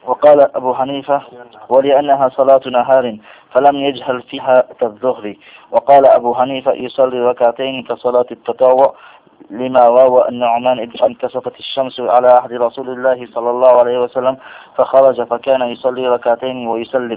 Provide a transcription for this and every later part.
وقال أبو حنيفة ولأنها صلاة نهار فلم يجهل فيها كالظهر. وقال أبو حنيفة يصلي ركعتين كصلاة التطوع لما روى النعمان بن انكسفت الشمس على عهد رسول الله صلى الله عليه وسلم فخرج فكان يصلي ركعتين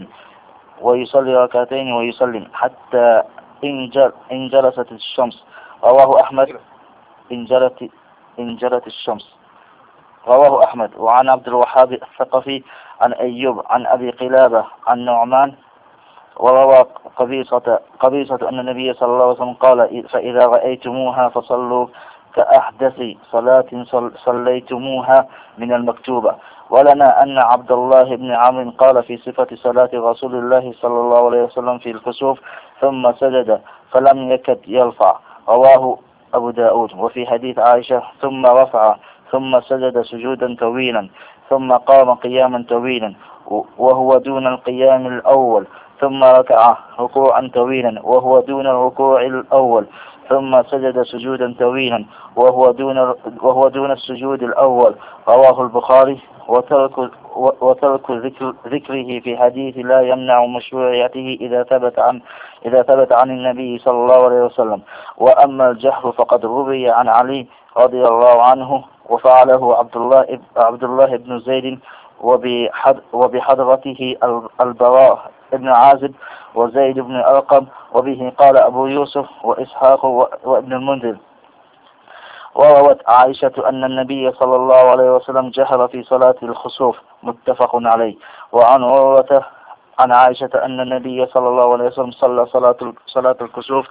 ويسلم حتى إن جلست الشمس. رواه أحمد. إن جلت الشمس. رواه أحمد. وعن عبد الوهاب الثقفي عن أيوب عن أبي قلابة عن نعمان وروى قبيصة أن النبي صلى الله عليه وسلم قال فإذا رأيتموها فصلوا كأحدث صلاة صليتموها من المكتوبة. ولنا أن عبد الله بن عمرو قال في صفة صلاة رسول الله صلى الله عليه وسلم في الكسوف ثم سجد فلم يكد يرفع. رواه أبو داود. وفي حديث عائشة ثم رفع ثم سجد سجودا طويلا ثم قام قياما طويلا وهو دون القيام الأول ثم ركع ركوعا طويلا وهو دون الركوع الأول ثم سجد سجودا طويلا وهو دون السجود الأول. رواه البخاري. وترك ذكره في حديث لا يمنع مشروعيته إذا ثبت عن النبي صلى الله عليه وسلم. وأما الجهر فقد روي عن علي رضي الله عنه وفعله عبد الله بن زيد وبحضرته البراء ابن عازب وزيد بن أرقم. وبه قال أبو يوسف وإسحاق وابن المنذر. وروت عائشة أن النبي صلى الله عليه وسلم جهر في صلاة الخسوف متفق عليه. وعن عروة عن عائشة أن النبي صلى الله عليه وسلم صلى صلاة الكسوف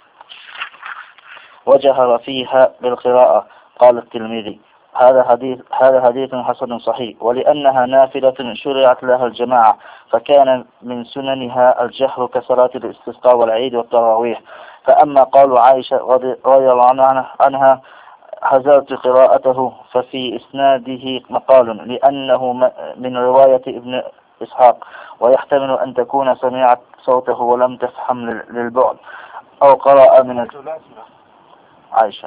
وجهر فيها بالقراءة. قال الترمذي هذا حديث حسن صحيح. ولأنها نافلة شرعت لها الجماعة فكان من سننها الجهر كصلاة الاستسقاء والعيد والتراويح. فأما قول عائشة رضي الله عنها حذرت قراءته ففي إسناده مقال لأنه من رواية ابن إسحاق ويحتمل أن تكون سمعت صوته ولم تفهم للبعد أو قرأ من عائشة.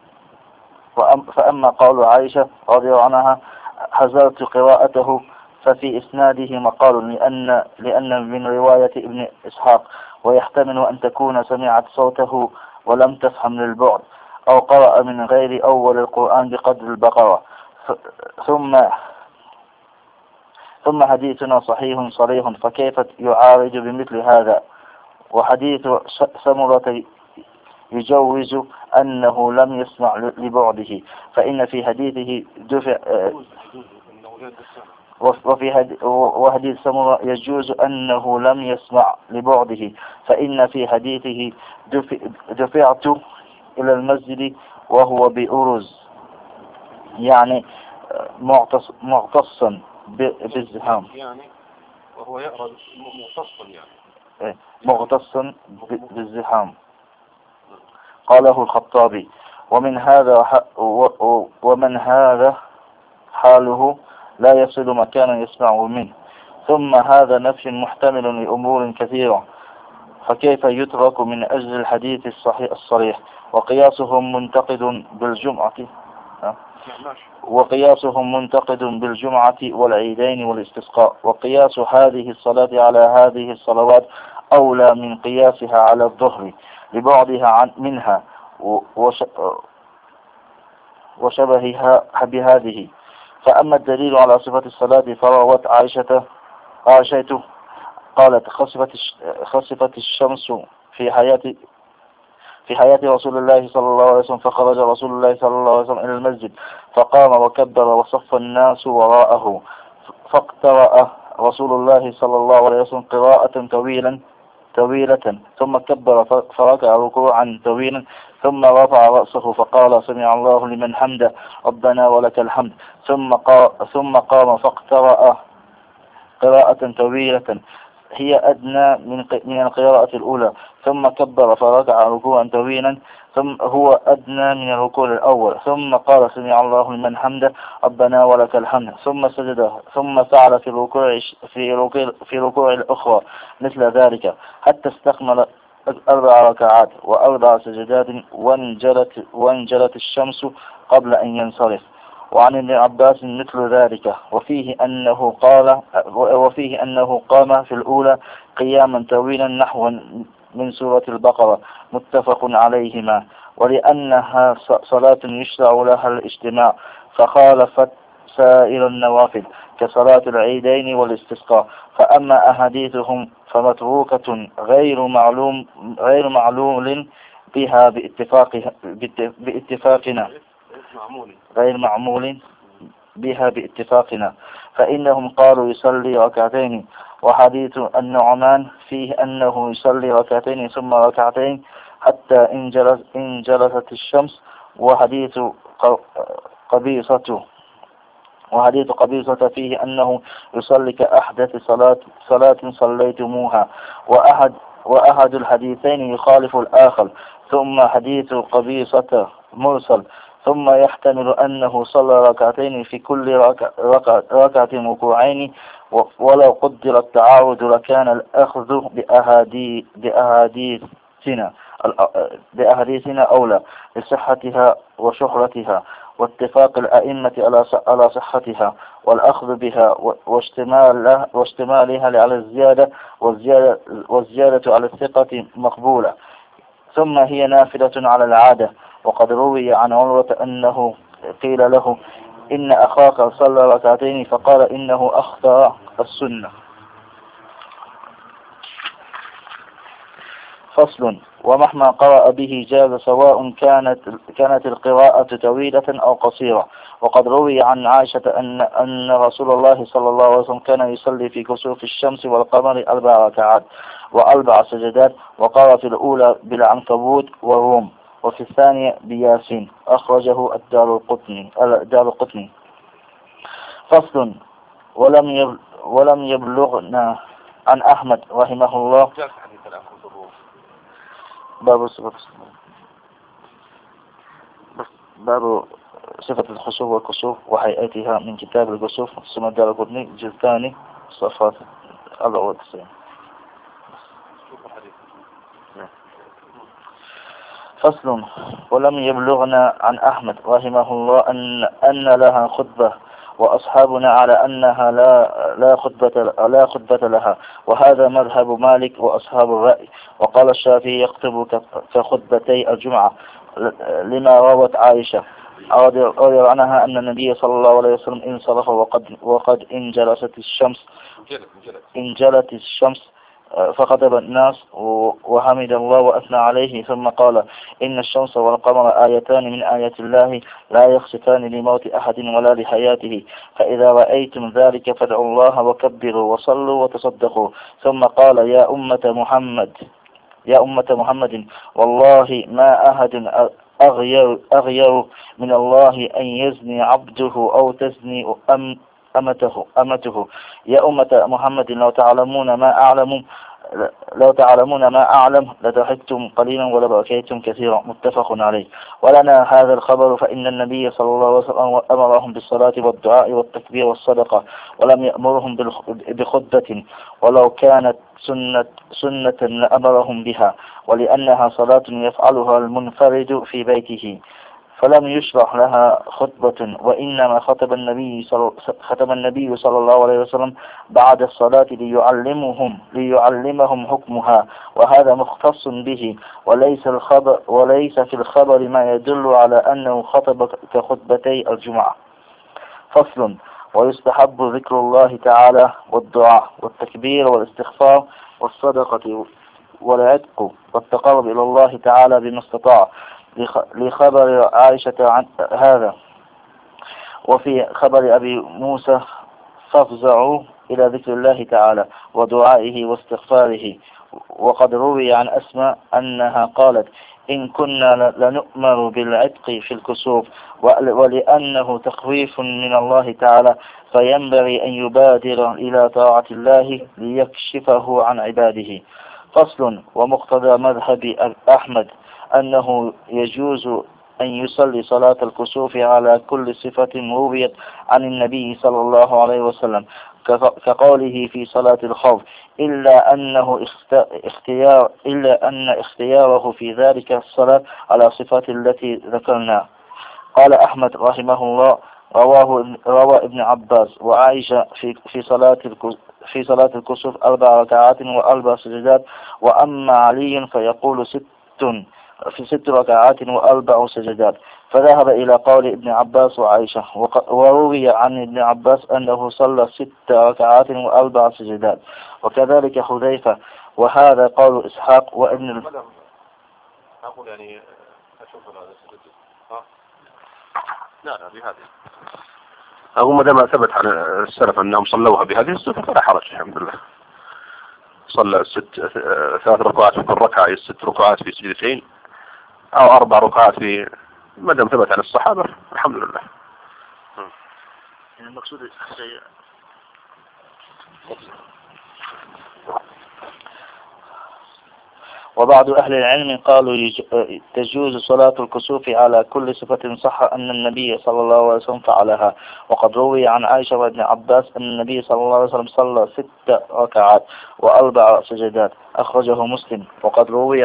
فأما قول عائشة رضي الله عنها حذرت قراءته ففي إسناده مقال لأن من رواية ابن إسحاق ويحتمل أن تكون سمعت صوته ولم تفهم للبعد أو قرأ من غير أول القرآن بقدر البقرة. ثم حديثنا صحيح صريح فكيف يعارض بمثل هذا؟ وحديث سمرة يجوز أنه لم يسمع لبعده فإن في حديثه وحديث سمرة يجوز أنه لم يسمع لبعده فإن في حديثه دفعت إلى المسجد وهو بأرز يعني معتصا بالزحام يعني وهو يأرز مغتصا يعني مغتصا بالزحام. قاله الخطابي. ومن هذا حاله لا يصل مكانا يسمعه منه. ثم هذا نفي محتمل لأمور كثيرة فكيف يترك من أجل الحديث الصريح وقياسهم منتقد بالجمعة والعيدين والاستسقاء. وقياس هذه الصلاة على هذه الصلوات أولى من قياسها على الظهر لبعضها منها وشبهها بهذه. فأما الدليل على صفة الصلاة فروت عائشة قالت خسفت الشمس في حياة رسول الله صلى الله عليه وسلم فخرج رسول الله صلى الله عليه وسلم إلى المسجد فقام وكبر وصف الناس وراءه فاقترأ رسول الله صلى الله عليه وسلم قراءة طويلة ثم كبر فركع ركوعا طويلا ثم رفع رأسه فقال سمع الله لمن حمده ربنا ولك الحمد ثم قام فاقترأ قراءة طويلة هي أدنى من القراءة الأولى ثم كبر فركع ركوعا طويلا ثم هو أدنى من الركوع الأول ثم قال سمع الله لمن حمده ربنا ولك الحمد ثم سجد ثم فعل في ركوع الأخرى مثل ذلك حتى استكمل 4 ركعات و4 سجدات وانجلت الشمس قبل أن ينصرف. وعن ابن عباس مثل ذلك. وفيه أنه قام في الأولى قياما طويلا نحو من سورة البقرة، متفق عليهما. ولأنها صلاة يشرع لها الاجتماع فخالفت سائر النوافل كصلاة العيدين والاستسقاء. فأما أحاديثهم فمتروكة غير معلول بها باتفاقنا غير معمول بها باتفاقنا، فإنهم قالوا يصلي ركعتين. وحديث النعمان فيه أنه يصلي ركعتين ثم ركعتين حتى إن جلست الشمس. وحديث قبيصة فيه أنه يصلي كأحدث صلاة صليتموها. وأحد الحديثين يخالف الآخر. ثم حديث قبيصة مرسل، ثم يحتمل أنه صلى ركعتين في كل ركعة ركوعين. ولو قدر التعارض لكان الأخذ بأحاديثنا أولى لصحتها وشهرتها واتفاق الأئمة على صحتها والأخذ بها واشتمالها على الزيادة والزيادة على الثقة مقبولة. ثم هي نافلة على العادة. وقد روي عن عروة أنه قيل له إن أخاك صلى ركعتين فقال إنه أخطأ السنة. فصل. ومهما قرأ به جاز سواء كانت القراءة طويلة أو قصيرة. وقد روي عن عائشة أن رسول الله صلى الله عليه وسلم كان يصلي في كسوف الشمس والقمر 4 ركعات و4 سجدات، وقرأ في الأولى بالعنكبوت والروم وفي الثانية بياسين. أخرجه الدارقطني. فصل. ولم يبلغنا عن أحمد رحمه الله باب صفة الخسوف والكسوف وهيئتها من كتاب الكسوف ثم الدارقطني جزء ثاني صفحة 94. فصل. ولم يبلغنا عن أحمد رحمه الله أن لها خطبة، وأصحابنا على أنها لا خطبة لها، وهذا مذهب مالك وأصحاب الرأي. وقال الشافعي يخطب كخطبتي الجمعة لما روت عائشة رضي عنها أن النبي صلى الله عليه وسلم انصرف وقد انجلت الشمس فخطب الناس وحمد الله وأثنى عليه، ثم قال إن الشمس والقمر آيتان من آيات الله لا يخسفان لموت أحد ولا لحياته، فإذا رأيتم ذلك فادعوا الله وكبروا وصلوا وتصدقوا. ثم قال يا أمة محمد والله ما أحد أغير من الله أن يزني عبده أو تزني أمته. يا أمة محمد لو تعلمون ما أعلم لضحكتم قليلا ولبكيتم كثيرا. متفق عليه. ولنا هذا الخبر فإن النبي صلى الله عليه وسلم أمرهم بالصلاة والدعاء والتكبير والصدقة، ولم يأمرهم بخطبة، ولو كانت سنة لأمرهم بها، ولأنها صلاة يفعلها المنفرد في بيته فلم يشرح لها خطبة، وإنما خطب النبي صلى الله عليه وسلم بعد الصلاة ليعلمهم حكمها، وهذا مختص به، وليس في الخبر ما يدل على أنه خطب كخطبتي الجمعة. فصل. ويستحب ذكر الله تعالى والدعاء والتكبير والاستغفار والصدقة والعتق والتقرب إلى الله تعالى بما استطاع، لخبر عائشة عن هذا. وفي خبر أبي موسى فافزعوا إلى ذكر الله تعالى ودعائه واستغفاره. وقد روي عن أسماء أنها قالت إن كنا لنؤمر بالعتق في الكسوف، ولأنه تخويف من الله تعالى فينبغي أن يبادر إلى طاعة الله ليكشفه عن عباده. فصل. ومقتضى مذهب أحمد أنه يجوز أن يصلي صلاة الكسوف على كل صفة رويت عن النبي صلى الله عليه وسلم كقوله في صلاة الخوف، إلا أن اختياره في ذلك الصلاة على صفات التي ذكرنا. قال أحمد رحمه الله روى ابن عباس وعائشة في صلاة الكسوف 4 ركعات و4 سجدات. وأما علي فيقول في 6 ركعات و4 سجدات. فذهب إلى قول ابن عباس وعائشة. وروي عن ابن عباس أنه صلى 6 ركعات و4 سجدات، وكذلك حذيفة. وهذا قول إسحاق وابن أقول يعني أشوف هذا لا بهذه أقول ما دام ثبت عن السلف أنهم صلوها بهذه الصفة فلا حرج الحمد لله. صلى 3 ركعات في كل ركعة، 6 ركعات في سجدتين، أو 4 ركعات في، ما دام ثبت عن الصحابة الحمد لله. يعني المقصود شيء. وبعض أهل العلم قالوا تجوز صلاة الكسوف على كل صفة صح أن النبي صلى الله عليه وسلم فعلها. وقد روي عن عائشة وابن عباس أن النبي صلى الله عليه وسلم صلى 6 ركعات و4 سجدات، أخرجه مسلم. وقد روي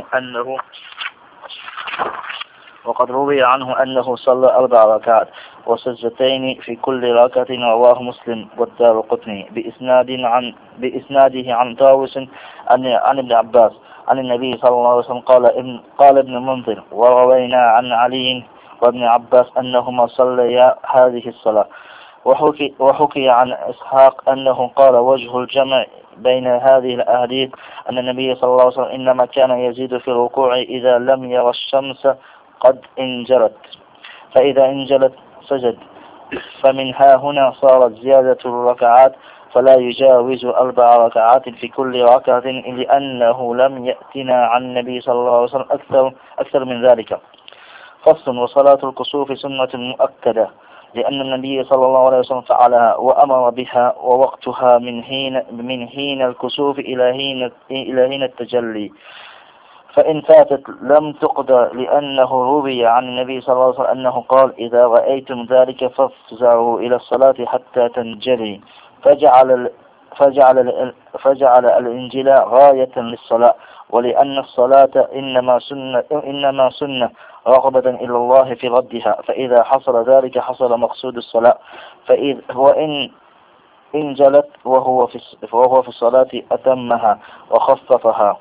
عنه أنه صلى 4 ركعات وسجدتين في كل ركعة، رواه مسلم والدارقطني بإسناده عن طاووس عن ابن عباس عن النبي صلى الله عليه وسلم. قال ابن منذر: وروينا عن علي وابن عباس أنهما صليا هذه الصلاة. وحكي عن إسحاق أنه قال: وجه الجمع بين هذه الأحاديث أن النبي صلى الله عليه وسلم إنما كان يزيد في الركوع إذا لم يرى الشمس قد انجلت، فإذا انجلت سجد. فمن ها هنا صارت زيادة الركعات فلا يجاوز 4 ركعات في كل ركعة، لأنه لم يأتنا عن النبي صلى الله عليه وسلم أكثر من ذلك. فصل: وصلاة الكسوف سنة مؤكدة، لأن النبي صلى الله عليه وسلم فعلها وأمر بها، ووقتها من حين الكسوف إلى حين التجلي. فإن فاتت لم تقضى، لأنه روي عن النبي صلى الله عليه وسلم أنه قال: إذا رأيتم ذلك فافزعوا إلى الصلاة حتى تنجلي. فجعل الانجلاء غاية للصلاة، ولأن الصلاة إنما سنة رغبة إلى الله في ردها، فإذا حصل ذلك حصل مقصود الصلاة. وإن انجلت وهو في الصلاة أتمها وخففها.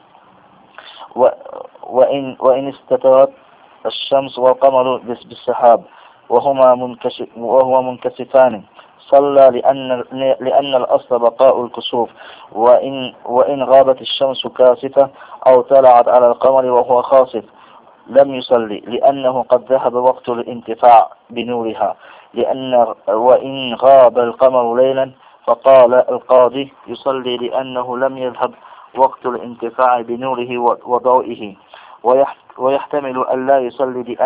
وإن استترت الشمس والقمر بالسحاب وهو منكسفان صلى، لأن الأصل بقاء الكسوف. وإن غابت الشمس كاسفة أو طلعت على القمر وهو خاسف لم يصلي، لأنه قد ذهب وقت الانتفاع بنورها. وإن غاب القمر ليلا فقال القاضي يصلي، لأنه لم يذهب وقت الانتفاع بنوره وضوئه. ويحتمل أن لا يصلي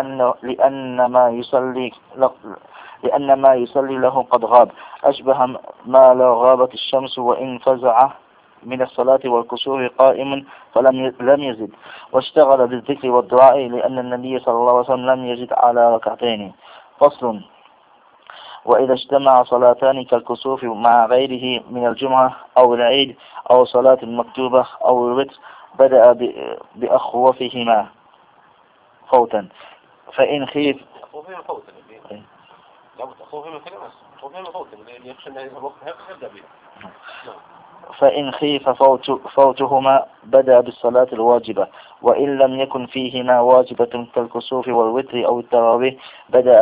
لأن ما يصلي له قد غاب، أشبه ما لو غابت الشمس وإن فزع من الصلاة والكسوف قائم لم يزد، واشتغل بالذكر والدعاء، لأن النبي صلى الله عليه وسلم لم يزد على ركعتين. فصل: وإذا اجتمع صلاتان كالكسوف مع غيره من الجمعة أو العيد أو صلاة المكتوبة أو الوتر بدأ بأخوفهما فوتا. فإن خيف فوتهما بدأ بالصلاة الواجبة، وإن لم يكن فيهما واجبة كالكسوف والوتر أو التراويح بدأ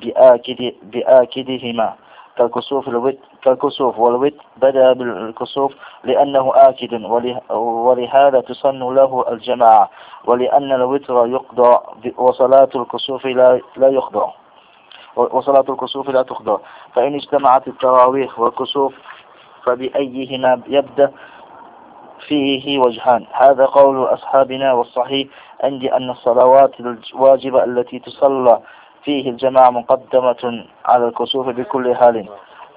بآكدهما كالكسوف والوتر بدأ بالكسوف لأنه آكد، ولهذا تسن له الجماعة، ولأن الوتر يقضى وصلاة الكسوف لا يقضى، وصلاة الكسوف لا تقضى. فإن اجتمعت التراويح والكسوف فبأيهما يبدأ فيه وجهان. هذا قول أصحابنا، والصحيح عندي أن الصلوات الواجبة التي تصلى فيه الجماعة مقدمة على الكسوف بكل حال،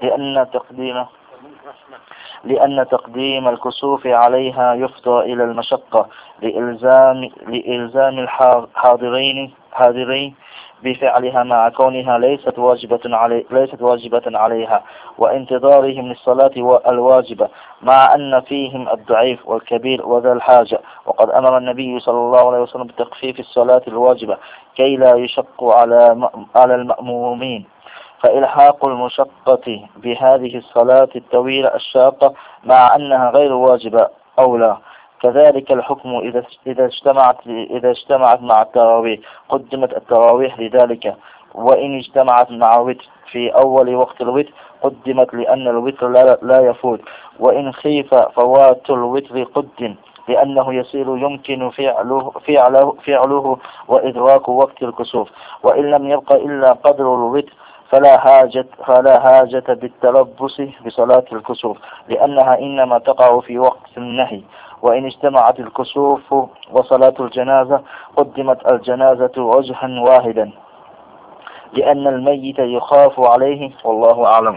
لأن تقديم الكسوف عليها يفضى إلى المشقة لإلزام الحاضرين بفعلها، مع كونها ليست واجبة عليها، وانتظارهم للصلاة الواجبة، مع أن فيهم الضعيف والكبير وذا الحاجة. وقد أمر النبي صلى الله عليه وسلم بتخفيف الصلاة الواجبة كي لا يشق على المأمومين. فإلحاق المشقة بهذه الصلاة الطويلة الشاقة مع أنها غير واجبة أولى. كذلك الحكم إذا اجتمعت مع التراويح قدمت التراويح لذلك، وإن اجتمعت مع وتر في أول وقت الوتر قدمت لأن الوتر لا يفوت، وإن خيف فوات الوتر قدم لأنه يصير يمكن فعله وإدراك وقت الكسوف، وإن لم يبق إلا قدر الوتر فلا حاجة بالتلبس بصلاة الكسوف لأنها إنما تقع في وقت النهي. وإن اجتمعت الكسوف وصلاة الجنازة قدمت الجنازة وجها واحدا لأن الميت يخاف عليه، والله أعلم.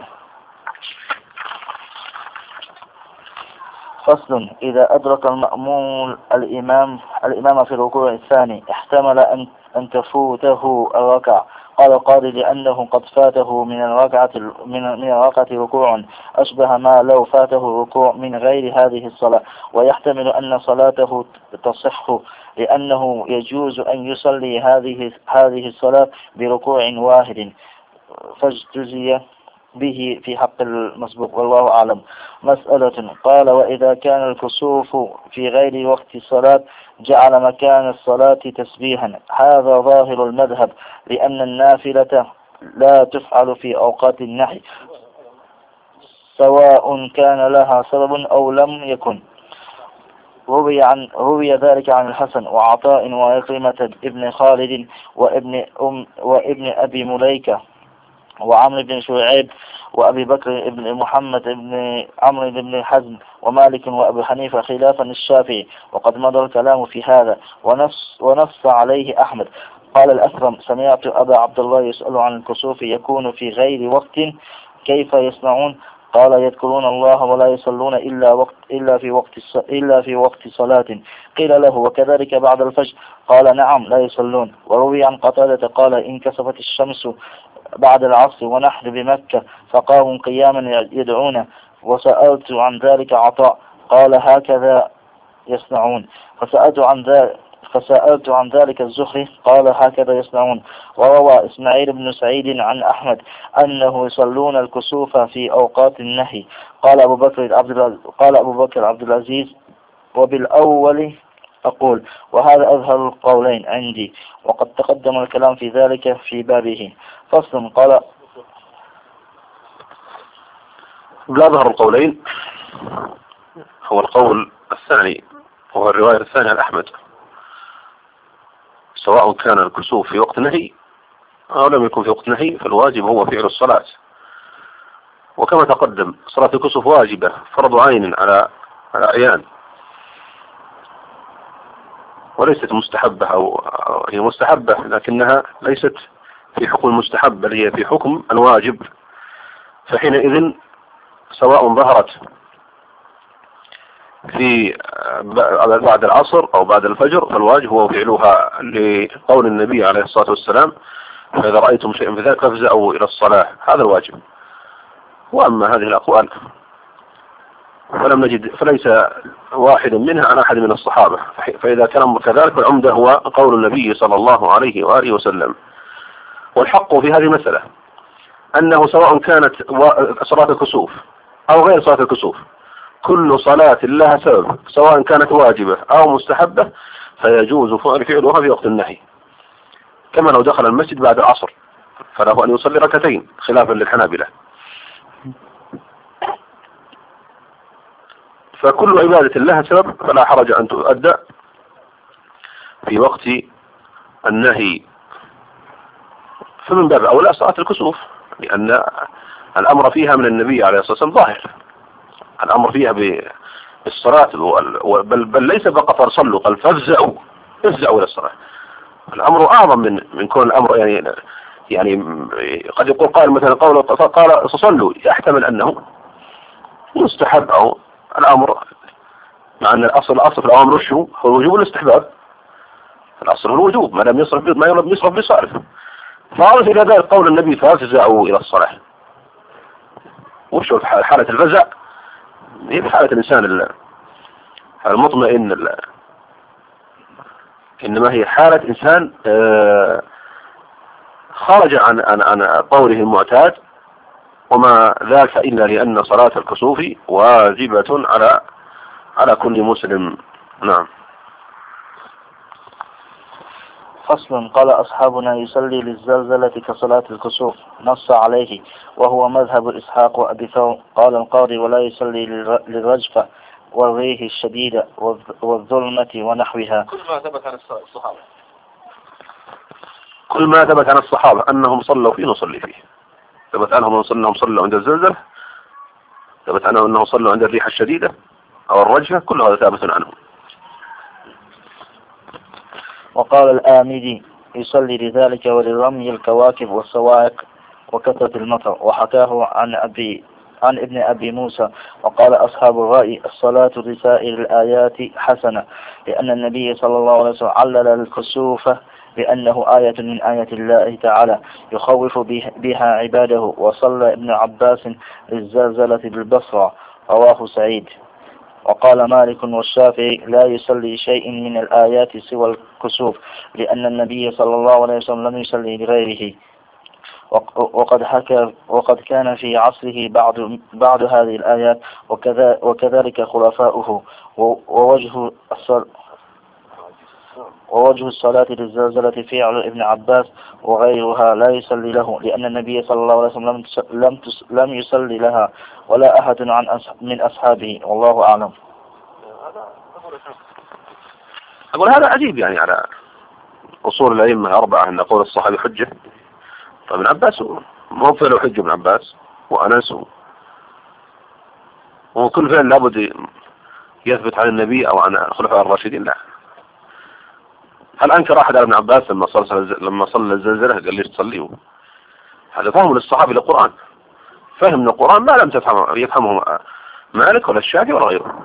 فصل: إذا أدرك المأموم الإمام في الركوع الثاني احتمل أن تفوته الركعة. قال القاضي: لأنه قد فاته من الركعة ركوع أشبه ما لو فاته ركوع من غير هذه الصلاة، ويحتمل أن صلاته تصح لأنه يجوز أن يصلي هذه الصلاة بركوع واحد فاجتزي به في حق المسبوق، والله أعلم. مسألة: قال: وإذا كان الكسوف في غير وقت الصلاة جعل مكان الصلاة تسبيحا. هذا ظاهر المذهب لأن النافلة لا تفعل في أوقات النهي سواء كان لها سبب أو لم يكن. روي ذلك عن الحسن وعطاء وعكرمة ابن خالد وابن أبي مليكة وعمرو بن شعيب وأبي بكر بن محمد بن عمرو بن حزم ومالك وأبو حنيفة خلافا الشافعي، وقد مضى الكلام في هذا ونص عليه أحمد. قال الأثرم: سمعت أبا عبد الله يسأل عن الكسوف يكون في غير وقت كيف يصنعون؟ قال: يذكرون الله ولا يصلون إلا في وقت صلاة. قيل له: وكذلك بعد الفجر؟ قال: نعم، لا يصلون. وروي عن قتادة قال: انكسفت الشمس بعد العصر ونحن بمكة فقاموا قياما يدعون، وسألت عن ذلك عطاء قال: هكذا يصنعون. فسألت عن ذلك الزهري قال: هكذا يصنعون. وروى إسماعيل بن سعيد عن أحمد أنه يصلون الكسوف في أوقات النهي. قال أبو بكر عبد العزيز: وبالأول أقول، وهذا أظهر القولين عندي، وقد تقدم الكلام في ذلك في بابه. فصل: قال: لا أظهر القولين هو القول الثاني، وهو الرواية الثانية عن أحمد، سواء كان الكسوف في وقت نهي أو لم يكن في وقت نهي فالواجب هو فعل الصلاة. وكما تقدم صلاة الكسوف واجبة فرض عين على أعيان، وليست مستحبة أو هي مستحبة لكنها ليست في حكم المستحب بل هي في حكم الواجب. فحينئذ سواء ظهرت في بعد العصر أو بعد الفجر فالواجب هو فعلها لقول النبي عليه الصلاة والسلام: فإذا رأيتم شيئا في ذلك فافزعوا إلى الصلاة. هذا الواجب. وأما هذه الأقوال فليس واحد منها عن أحد من الصحابة، فإذا كان كذلك العمدة هو قول النبي صلى الله عليه وآله وسلم. والحق في هذه المسألة أنه سواء كانت صلاة الكسوف أو غير صلاة الكسوف كل صلاة لها سبب سواء كانت واجبة أو مستحبة فيجوز فعلها في وقت النهي، كما لو دخل المسجد بعد العصر فله أن يصلي ركعتين خلافا للحنابلة. فكل عبادة لها سبب فلا حرج أن تؤدى في وقت النهي. فمن باب أولى صلاة الكسوف لأن الأمر فيها من النبي عليه الصلاة والسلام ظاهر، الأمر فيها بالصلاة بل ليس فقط صلوا، قال فافزعوا إلى الصلاة. الأمر أعظم من كون الأمر يعني قد يقول قائل مثلا قال صلوا، يحتمل أنه مستحب أو الأمر، مع أن الأصل في الأمر هو الوجوب والاستحباب. الأصل هو الوجوب ما لم يصرف بصارف. فعرف إلى ذلك قول النبي فافزعوا إلى الصلاة. وشو حالة الفزع؟ هي بحالة الإنسان المطمئن، إنما هي حالة إنسان خرج عن قوله المعتاد، وما ذاك إلا لأن صلاة الكسوف واجبة على كل مسلم. نعم. فصل. قال أصحابنا يصلي للزلزلة كصلاة الكسوف، نص عليه وهو مذهب إسحاق وأبي ثور. قال القاضي ولا يصلي للرجفة والريح الشديدة والظلمة ونحوها. كل ما ثبت عن الصحابة أنهم صلوا فيه نصلي فيه. ثبت عنهم أنهم صلوا عند الزلزلة، ثبت عنهم أنهم صلوا عند الريح الشديدة أو الرجفة، كل هذا ثابت عنهم. وقال الآمدي يصلي لذلك ولرمي الكواكب والصواعق وكثرة المطر، وحكاه عن ابن أبي موسى. وقال أصحاب الرأي الصلاة لسائر الآيات حسنة، لأن النبي صلى الله عليه وسلم علل الكسوف بأنه آية من آيات الله تعالى يخوف بها عباده. وصلى ابن عباس للزلزلة بالبصرة، رواه سعيد. وقال مالك والشافعي لا يصلي شيء من الآيات سوى الكسوف، لأن النبي صلى الله عليه وسلم لم يصلي لغيره. وقد كان في عصره بعض هذه الآيات، وكذلك خلفاؤه. ووجه الصلاة للزلزلة فعل ابن عباس وغيرها لا يصلي له، لأن النبي صلى الله عليه وسلم لم يصلي لها ولا أحد من أصحابه، والله أعلم. أقول هذا عجيب يعني على أصول الأئمة أربعة أن قول الصحابي حجة. فابن عباس مو فعله حجة، ابن عباس وأنس وكل فعل لابد يثبت عن النبي أو عن خلفاء الراشدين. لا. هل أنكر أحد على ابن عباس لما صلى الزلزلة قال ليش تصليه؟ هذا فهم للصحابي للقرآن، فهم من القرآن ما لم يفهمه مالك ولا الشافعي ولا غيره.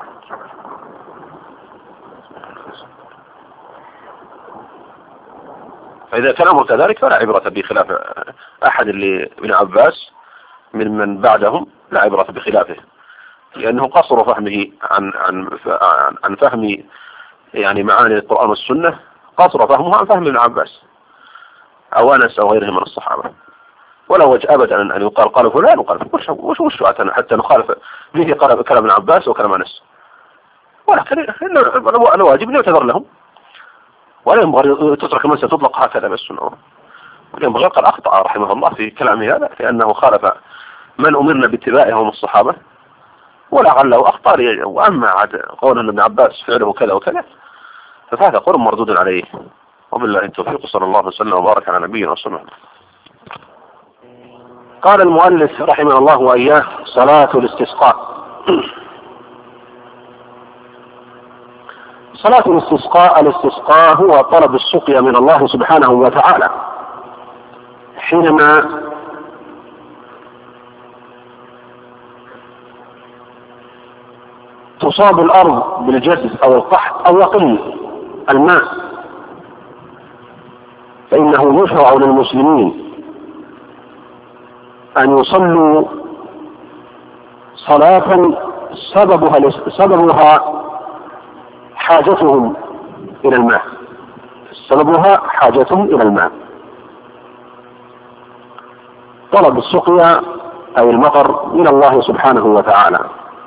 فإذا كان الأمر كذلك فلا عبرة بخلاف أحد اللي ابن عباس من بعدهم، لا عبرة بخلافه، لأنه قصر فهمه عن فهم يعني معاني القرآن والسنة، قصر فهمه عن فهم ابن عباس أو أنس أو غيره من الصحابة. ولا وجه أبدا أن يقال قال فلان وقال وش حتى نخالف به كلام ابن عباس وكلام أنس، ولكن الواجب يعتذر لهم، ولا ينبغي تترك من ستطلق هكذا بالسنة. ينبغي قد أخطأ رحمه الله في كلامه هذا، لأنه خالف من أمرنا باتباعهم الصحابة، ولعله أخطأ. وأما عاد قول ابن عباس فعله كذا وكذا فهذا قول مردود عليه. وبالله التوفيق، صلى الله وسلم وبارك على نبينا وسلم. قال المؤلف رحمه الله وإياه: صلاة الاستسقاء. صلاة الاستسقاء هو طلب السقيا من الله سبحانه وتعالى حينما تصاب الأرض بالجدب أو القحط أو يقل الماء، فإنه يشرع للمسلمين أن يصلوا صلاة سببها حاجتهم إلى الماء، طلب السقيا أي المطر من الله سبحانه وتعالى.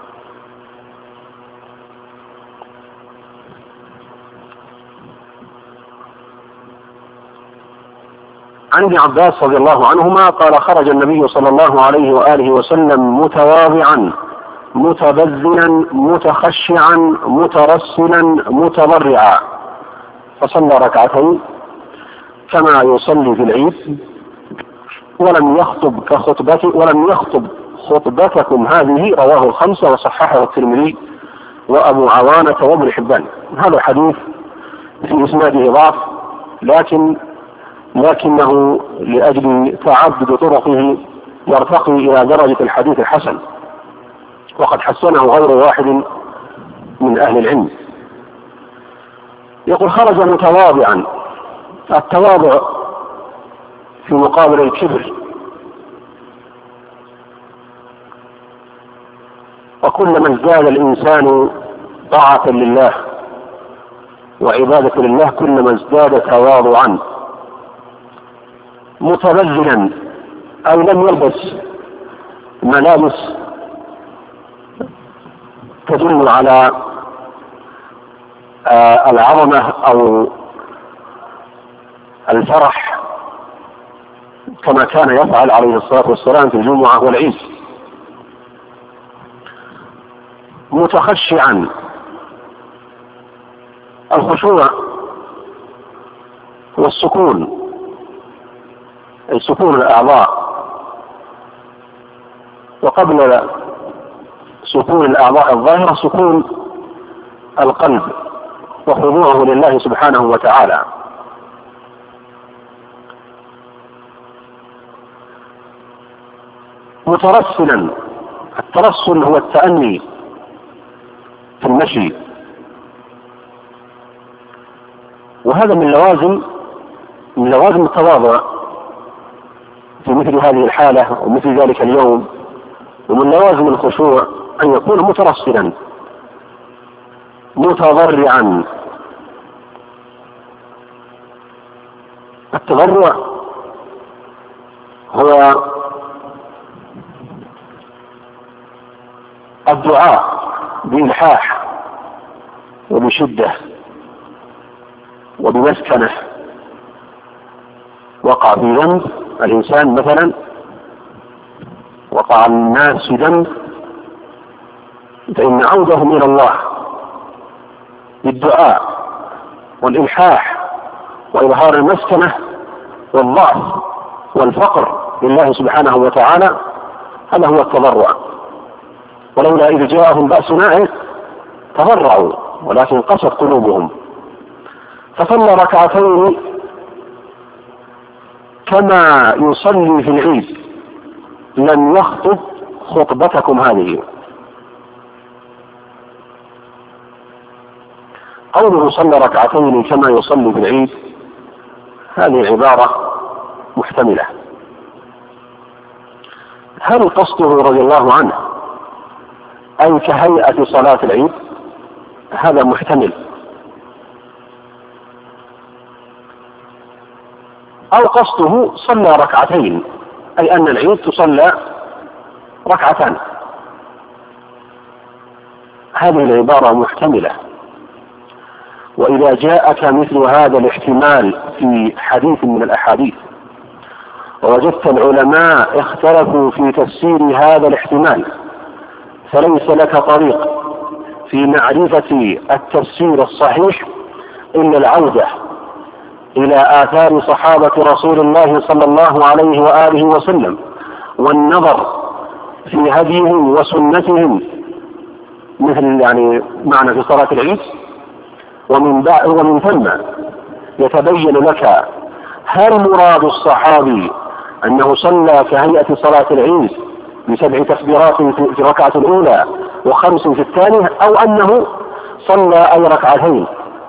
عن ابن عباس رضي الله عنهما قال: خرج النبي صلى الله عليه وآله وسلم متواضعا متبذلا متخشعا مترسلا متضرعا، فصلى ركعتين كما يصلي في العيد، ولم يخطب خطبتكم هذه. رواه الخمسة وصححه الترمذي وأبو عوانة وابن حبان. هذا حديث في إسناده ضعف، لكنه لأجل تعدد طرقه يرتقي إلى درجة الحديث الحسن، وقد حسنه غير واحد من أهل العلم. يقول: خرج متواضعا. التواضع في مقابل الكبر، وكلما ازداد الإنسان طاعة لله وعبادة لله كلما ازداد تواضعا. متبذلا أو لم يلبس ملابس تدل على العظمة أو الفرح كما كان يفعل عليه الصلاة والسلام في الجمعة والعيد، متخشعا. الخشوع والسكون، أي سكون الأعضاء، وقبل سكون الأعضاء الظاهرة سكون القلب وخضوعه لله سبحانه وتعالى. مترسلا، الترسل هو التأني في المشي، وهذا من لوازم التواضع في مثل هذه الحالة ومثل ذلك اليوم، ومن لوازم الخشوع أن يكون مترسلا متضرعا. التضرع هو الدعاء بإلحاح وبشدة وبمسكنة. وقع في ذنب الإنسان مثلا، وقع الناس في ذنب، فإن عودهم إلى الله بالدعاء والإلحاح وإظهار المسكنة والضعف والفقر لله سبحانه وتعالى، هذا هو التضرع. ولولا إذ جاءهم بأسنا تضرعوا ولكن قست قلوبهم. فصلى ركعتين كما يصلي في العيد، لم يخطب خطبتكم هذه. قوله صلى ركعتين كما يصلي في العيد هذه عبارة محتملة. هل قصده رضي الله عنه أي كهيئة صلاة العيد؟ هذا محتمل. أو قصده صلى ركعتين، أي أن العيد تصلى ركعتان. هذه العبارة محتملة. وإذا جاءك مثل هذا الاحتمال في حديث من الأحاديث ووجدت العلماء اختلفوا في تفسير هذا الاحتمال، فليس لك طريق في معرفة التفسير الصحيح إلا العودة إلى آثار صحابة رسول الله صلى الله عليه وآله وسلم، والنظر في هديهم وسنتهم، مثل معنى في صلاة العيد. ومن ثم يتبين لك هل مراد الصحابي أنه صلى كهيئة صلاة العيد ب7 تكبيرات في الركعة الأولى و5 في الثانية، أو أنه صلى أي ركعتين.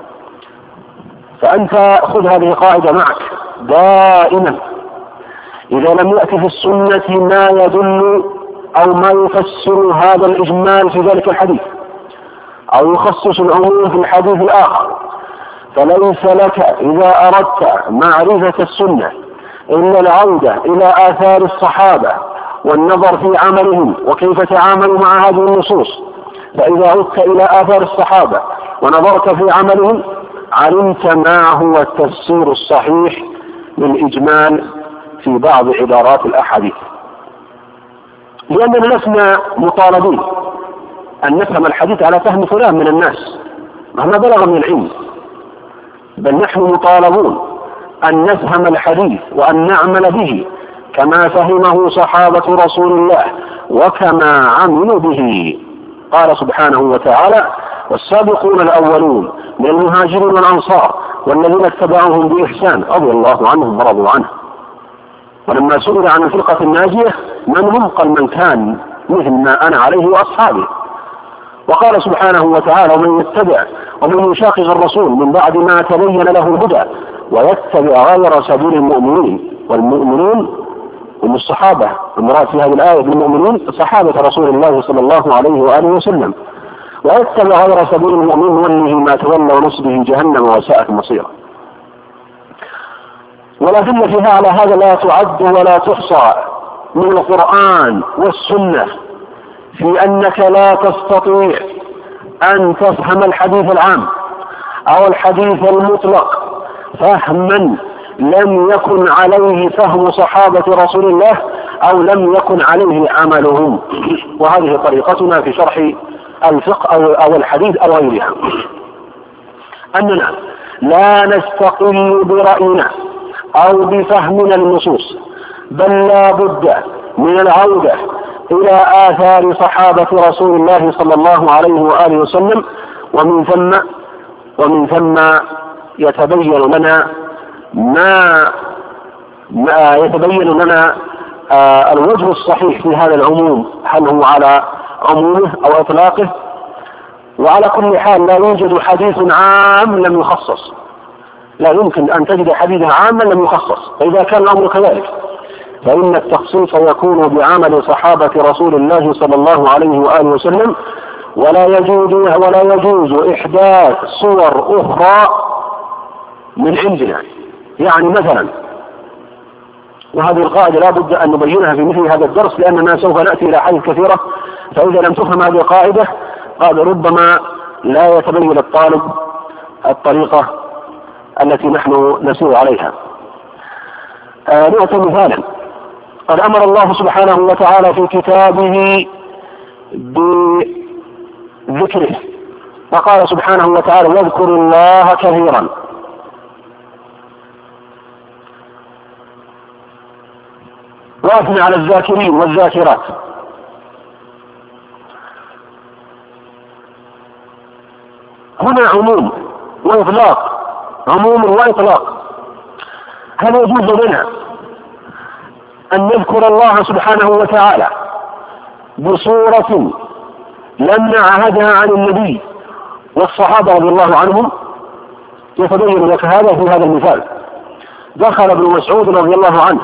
فأنت خذ هذه قاعدة معك دائما، إذا لم يأتي في السنة ما يدل أو ما يفسر هذا الإجمال في ذلك الحديث، أو يخصص العموم في الحديث الآخر، فليس لك إذا أردت معرفة السنة إلا العودة إلى آثار الصحابة والنظر في عملهم وكيف تعاملوا مع هذه النصوص. فإذا عدت إلى آثار الصحابة ونظرت في عملهم علمت ما هو التفسير الصحيح للإجمال في بعض عبارات الأحاديث. لأننا لسنا مطالبين أن نفهم الحديث على فهم فلان من الناس مهما بلغ من العلم، بل نحن مطالبون أن نفهم الحديث وأن نعمل به كما فهمه صحابة رسول الله وكما عملوا به. قال سبحانه وتعالى: والسابقون الأولون من المهاجرين والأنصار والذين اتبعوهم بإحسان رضي الله عنهم ورضوا عنه. ولما سئل عن الفرقة الناجية من هم؟ قال: من كان مثل ما أنا عليه وأصحابي. وقال سبحانه وتعالى: ومن يتبع ومن يشاقق الرسول من بعد ما تبين له الهدى ويتبع غير سبيل المؤمنين. والمؤمنون هم الصحابة، المراد في هذه الآية بالمؤمنين صحابة رسول الله صلى الله عليه وآله وسلم. ويتبع غير سبيل المؤمنين نوله ما تولى ونصبه جهنم وساءت مصيرا. والأدلة فيها على هذا لا تعد ولا تحصى من القرآن والسنة في أنك لا تستطيع أن تفهم الحديث العام أو الحديث المطلق فهما لم يكن عليه فهم صحابة رسول الله أو لم يكن عليه عملهم. وهذه طريقتنا في شرح الفقه أو الحديث أو غيرها، أننا لا نستقل برأينا أو بفهمنا النصوص، بل لا بد من العودة إلى آثار صحابة رسول الله صلى الله عليه وآله وسلم، ومن ثم يتبين لنا الوجه الصحيح في هذا العموم، هل هو على عمومه أو إطلاقه. وعلى كل حال لا يوجد حديث عام لم يخصص، لا يمكن أن تجد حديثا عاما لم يخصص. فإذا كان الأمر كذلك فإن التخصيص يكون بعمل صحابة رسول الله صلى الله عليه وآله وسلم، ولا يجوز إحداث صور أخرى من عندنا. يعني مثلا، وهذه القاعدة لا بد أن نبينها في مثل هذا الدرس، لأننا سوف نأتي إلى حديث كثيرة، فإذا لم تفهم هذه القاعدة ربما لا يتبين الطالب الطريقة التي نحن نسير عليها. نعطي مثالا. قد أمر الله سبحانه وتعالى في كتابه بذكره، فقال سبحانه وتعالى: واذكروا الله كثيرا. وأثنى على الذاكرين والذاكرات. هنا عموم وإطلاق، عموم وإطلاق. هل يجوز لنا أن نذكر الله سبحانه وتعالى بصورة لم نعهدها عن النبي والصحابة رضي الله عنهم؟ يتبين لك هذا في هذا المثال. دخل ابن مسعود رضي الله عنه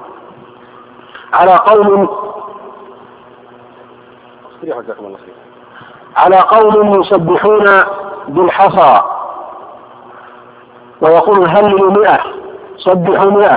على قوم يسبحون بالحصى ويقول: هللوا 100، سبحوا 100.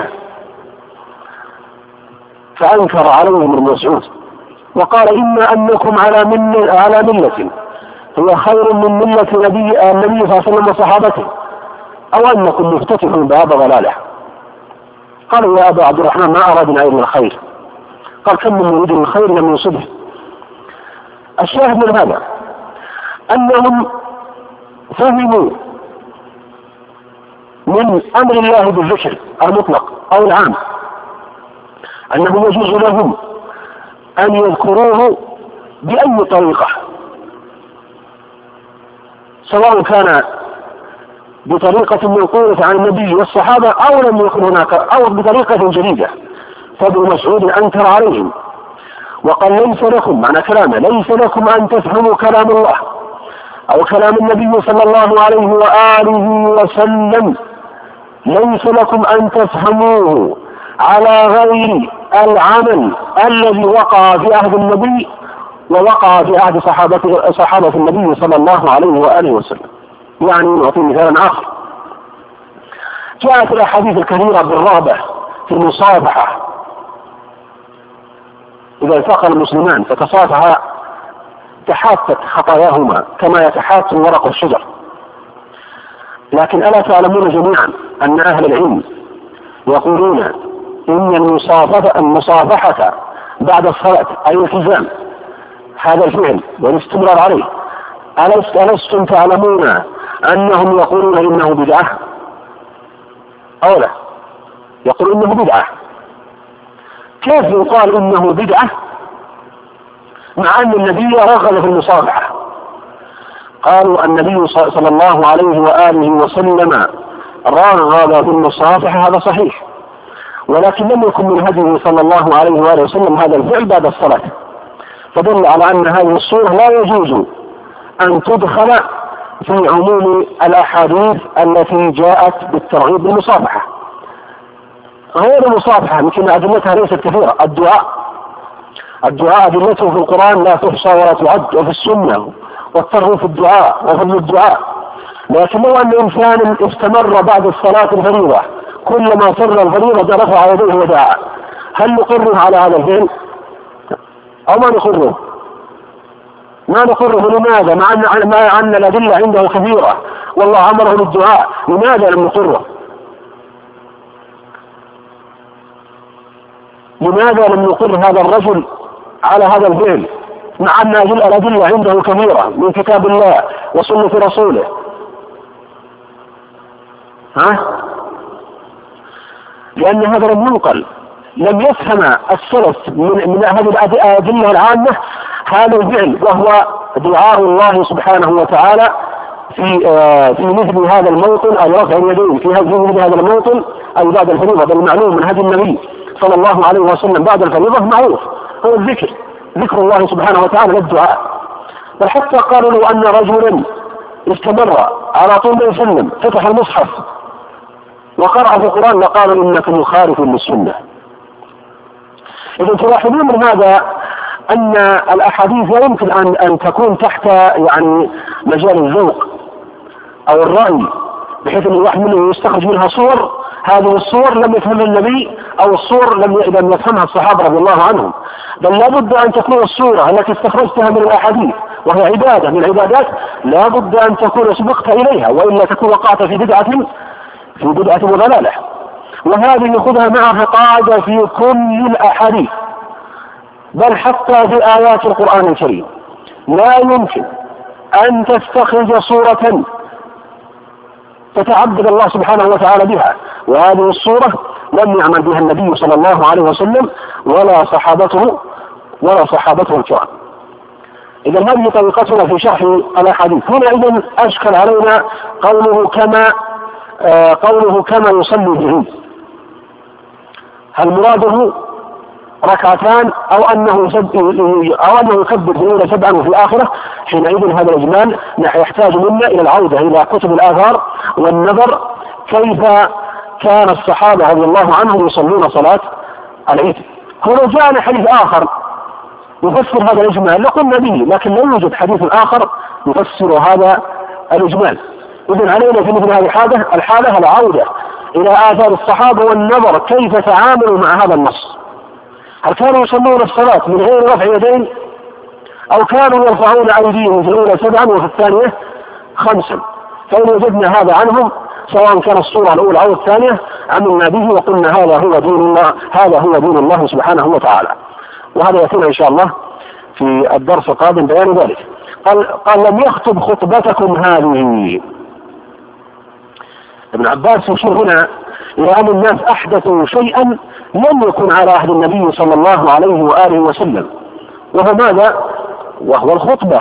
فأنكر عليهم ابن مسعود وقال: إما أنكم على ملة هي خير من ملة النبي صلى الله عليه وسلم وصحابته، أو أنكم مفتتحون باب ضلاله. قالوا: يا أبا عبد الرحمن ما أرادنا إلا الخير. قال: كم من يريد الخير لم يصبه. الشاهد من هذا أنهم فهموا من أمر الله بالذكر المطلق أو العام أنه يجوز لهم أن يذكروه بأي طريقة، سواء كان بطريقة منقولة عن النبي والصحابة أو لم يكن هناك، أو بطريقة جديدة. فابن مسعود أنكر عليهم وقال: ليس لكم، معنى كلامه، ليس لكم أن تفهموا كلام الله أو كلام النبي صلى الله عليه وآله وسلم، ليس لكم أن تفهموه على غير العمل الذي وقع في عهد النبي ووقع في عهد صحابة النبي صلى الله عليه وآله وسلم. يعني نعطي مثالا آخر. جاءت الأحاديث الكثيرة بالرغبة في المصافحة، إذا التقى المسلمان فتصافحا تحاتت خطاياهما كما يتحات ورق الشجر. لكن ألا تعلمون جميعا أن أهل العلم يقولون إن المصافحة بعد الصلاة أي التزام هذا الفعل والاستمرار عليه، ألستم تعلمون أنهم يقولون إنه بدعة أو لا؟ يقول إنه بدعة. كيف يقال إنه بدعة مع أن النبي رغب في المصافحة؟ قالوا النبي صلى الله عليه وآله وسلم رغب في المصافحة، هذا صحيح، ولكن لم يكن من هديه صلى الله عليه وآله وسلم هذا الفعل بعد الصلاة، فدل على أن هذه الصورة لا يجوز أن تدخل في عموم الأحاديث التي جاءت بالترغيب بالمصافحة. غير المصافحة يمكن أدلتها ليست كثيرة. الدعاء أدلته في القرآن لا تحصى ولا تعد، وفي السنة، والترغيب في الدعاء وفضل الدعاء. لكن لو أن إنسان استمر بعد الصلاة الفريضة كلما صلى الفريضة رفع يديه ودعا، هل نقره على هذا الفعل أو ما نقره؟ ما نقره. لماذا؟ مع أن الأدلة عنده كثيرة والله أمره بالدعاء، لماذا لم نقره؟ لماذا لم نقر هذا الرجل على هذا الفعل مع أن الأدلة عنده كثيرة من كتاب الله وسنة رسوله؟ لأن هذا لم ينقل، لم يفهم السلف من هذه الأدلة العامة هذا الفعل، وهو دعاء الله سبحانه وتعالى في مثل هذا الموطن أو رفع اليدين في مثل هذا الموطن أو بعد الفريضة. بل معلوم من هدي النبي صلى الله عليه وسلم بعد الفريضة معروف هو الذكر، ذكر الله سبحانه وتعالى للدعاء. بل حتى قالوا له أن رجلا استمر على طول يسلم فتح المصحف وقرأ في القرآن لقالوا إنك مخالف للسنة. إذا تلاحظون من هذا أن الأحاديث لا يمكن أن تكون تحت يعني مجال الذوق أو الرأي، بحيث أن الواحد منه يستخرج منها صور، هذه الصور لم يفهمها النبي أو الصور لم يفهمها الصحابة رضي الله عنهم، بل لا بد أن تكون الصورة التي استخرجتها من الأحاديث وهي عبادة من العبادات لا بد أن تكون سبقت إليها، وإلا تكون وقعت في بدعة وضلالة. وهذه خذها معها قاعدة في كل الأحاديث، بل حتى في آيات القرآن الكريم لا يمكن أن تستخرج صورة تتعبد الله سبحانه وتعالى بها، وهذه الصورة لم يعمل بها النبي صلى الله عليه وسلم ولا صحابته الكرام. إذا هذه طريقتنا في شرح الأحاديث. هنا إذن أشكل علينا قوله كما يصلي به، هل مراده ركعتان أو أنه يكبر في الأولى سبعا وفي الآخرة؟ حينئذ هذا الإجمال يحتاج منا إلى العودة إلى كتب الآثار والنظر كيف كان الصحابة رضي الله عنهم يصلون صلاة العيد. ولو جاءنا حديث آخر يفسر هذا الإجمال لقلنا به، لكن لا يوجد حديث آخر يفسر هذا الإجمال. إذن علينا في مثل هذه الحالة العودة إلى آثار الصحابة والنظر كيف تعاملوا مع هذا النص. هل كانوا يصلون الصلاة من غير رفع يدين أو كانوا يرفعون أيديهم في الأولى سبعا وفي الثانية خمسا؟ فإن وجدنا هذا عنهم سواء كان الصورة الأولى أو الثانية عملنا به وقلنا هذا هو دين الله سبحانه وتعالى. وهذا يكون إن شاء الله في الدرس القادم بيان ذلك. قال لم يخطب خطبتكم هذه. ابن عباس يشير هنا إلى أن الناس أحدثوا شيئا لم يكن على عهد النبي صلى الله عليه وآله وسلم، وهو ماذا؟ وهو الخطبة.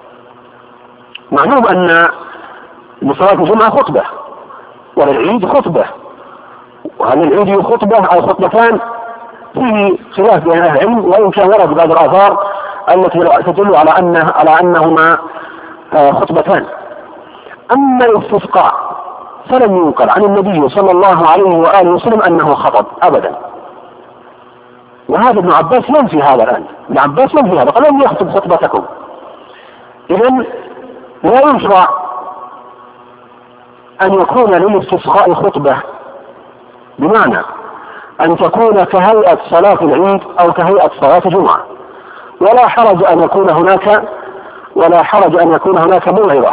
معلوم أن لصلاة الجمعة خطبة وللعيد خطبة، وهل العيد خطبة أو خطبتان فيه خلاف بين أهل العلم، وإن كان ورد بعض الآثار التي تدل على أنهما خطبتان. أما الاستسقاء فلم ينقل عن النبي صلى الله عليه وآله وسلم أنه خطب أبدا، وهذا ابن عباس ينفي هذا الآن. ابن عباس ينفي هذا، قال لم يخطب خطبتكم. إذن لا يشرع أن يكون للاستسقاء خطبة، بمعنى أن تكون كهيئة صلاة العيد أو كهيئة صلاة الجمعة، ولا حرج أن يكون هناك موعظة،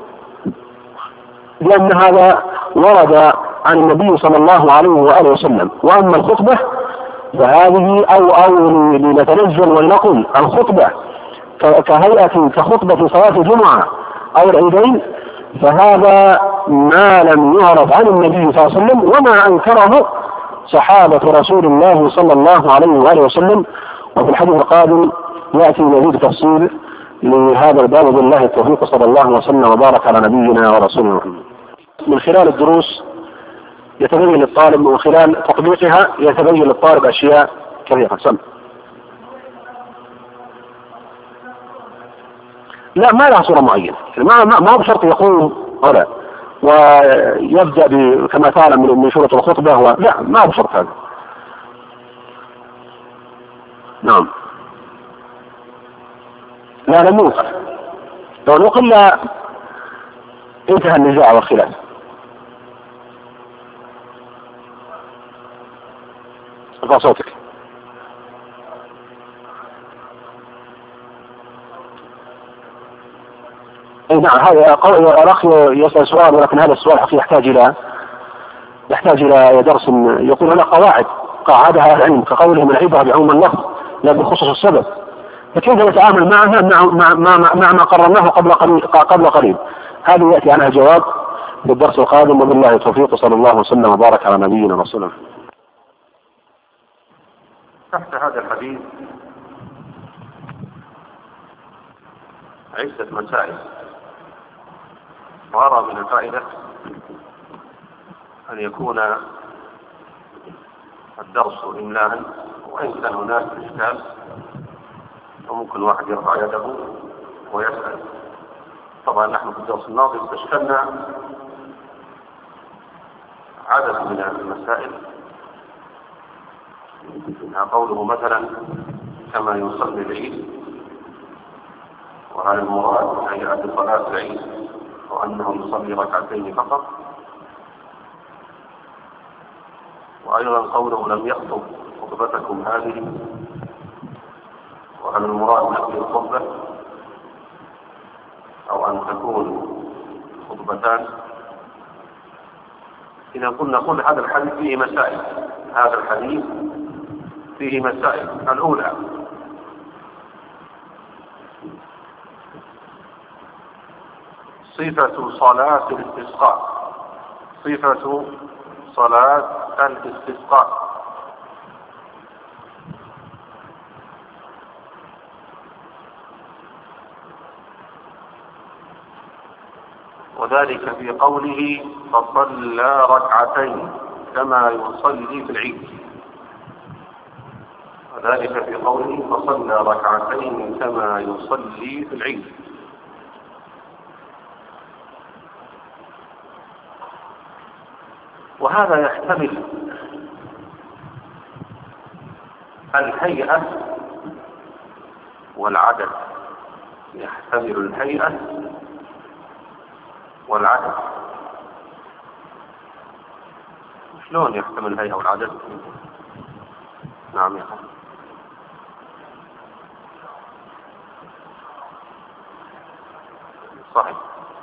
لأن هذا ورد عن النبي صلى الله عليه وآله وسلم. وأما الخطبة فهذه أو لنتنزل ولنقل الخطبة كخطبة صلاة الجمعة أو العيدين، فهذا ما لم يعرف عن النبي صلى الله عليه وسلم وما أنكره صحابة رسول الله صلى الله عليه وآله وسلم. وفي الحديث القادم يأتي مزيد تفصيل لهذا الباب. بالله التوفيق، صلى الله وسلم وبارك على نبينا ورسولنا محمد. من خلال الدروس يتبين للطالب، ومن خلال تطبيقها يتبين للطالب أشياء كثيرة. لا، ما لها صورة معينة، ما بشرط يقوم ولا ويبدأ كما تعلم من سورة الخطبة لا، ما بشرط هذا. نعم، لا لم يوقف. لو نقل لا انتهى النزاع والخلاف. ارفع صوتك. نعم، هذا الأخ يسأل سؤال، ولكن هذا السؤال حقيقة يحتاج إلى درس. يقول هنا قاعدها أهل العلم كقولهم العبرة بعموم اللفظ لا بخصوص السبب، فكيف نتعامل معها مع ما قررناه قبل قليل؟ هذا يأتي عنها الجواب في الدرس القادم، وبالله التوفيق، وصلى الله وسلم وبارك على نبينا ورسوله. تحت هذا الحديث عدة مسائل، وأرى من الفائدة أن يكون الدرس إملاء، وإن كان هناك إشكال وممكن واحد يرفع يده ويسأل. طبعا نحن في الدرس الماضي استشكلنا عدد من المسائل، منها قوله مثلا كما يصلي العيد، وهذا المراد من هيئة صلاة العيد وأنه يصلي ركعتين فقط. وأيضا قوله لم يخطب خطبتكم هذه، وهل المراد نفي الخطبة أو أن تكون خطبتان؟ إذا قلنا كل هذا الحديث فيه مسائل. هذا الحديث فيه مسائل. الأولى صفة صلاة الاستسقاء. صفة صلاة الاستسقاء. وذلك في قوله فصلى ركعتين كما يصلي في العيد. وذلك في قوله فصلى ركعتين كما يصلي في العيد. وهذا يحتمل الهيئة والعدد. يحتمل الهيئة والعدد. شلون يحتمل الهيئة والعدد؟ نعم يا أخي. صحيح.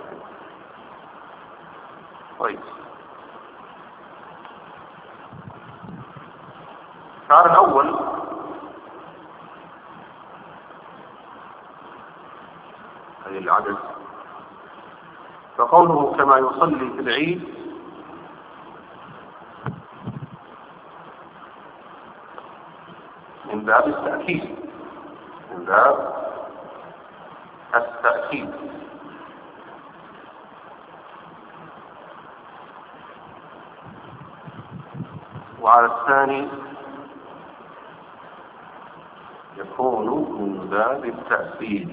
طيب، الشعار الأول أي العدد، فقوله كما يصلي في العيد من باب التأكيد. من باب التأكيد. وعلى الثاني يكون من باب التأكيد.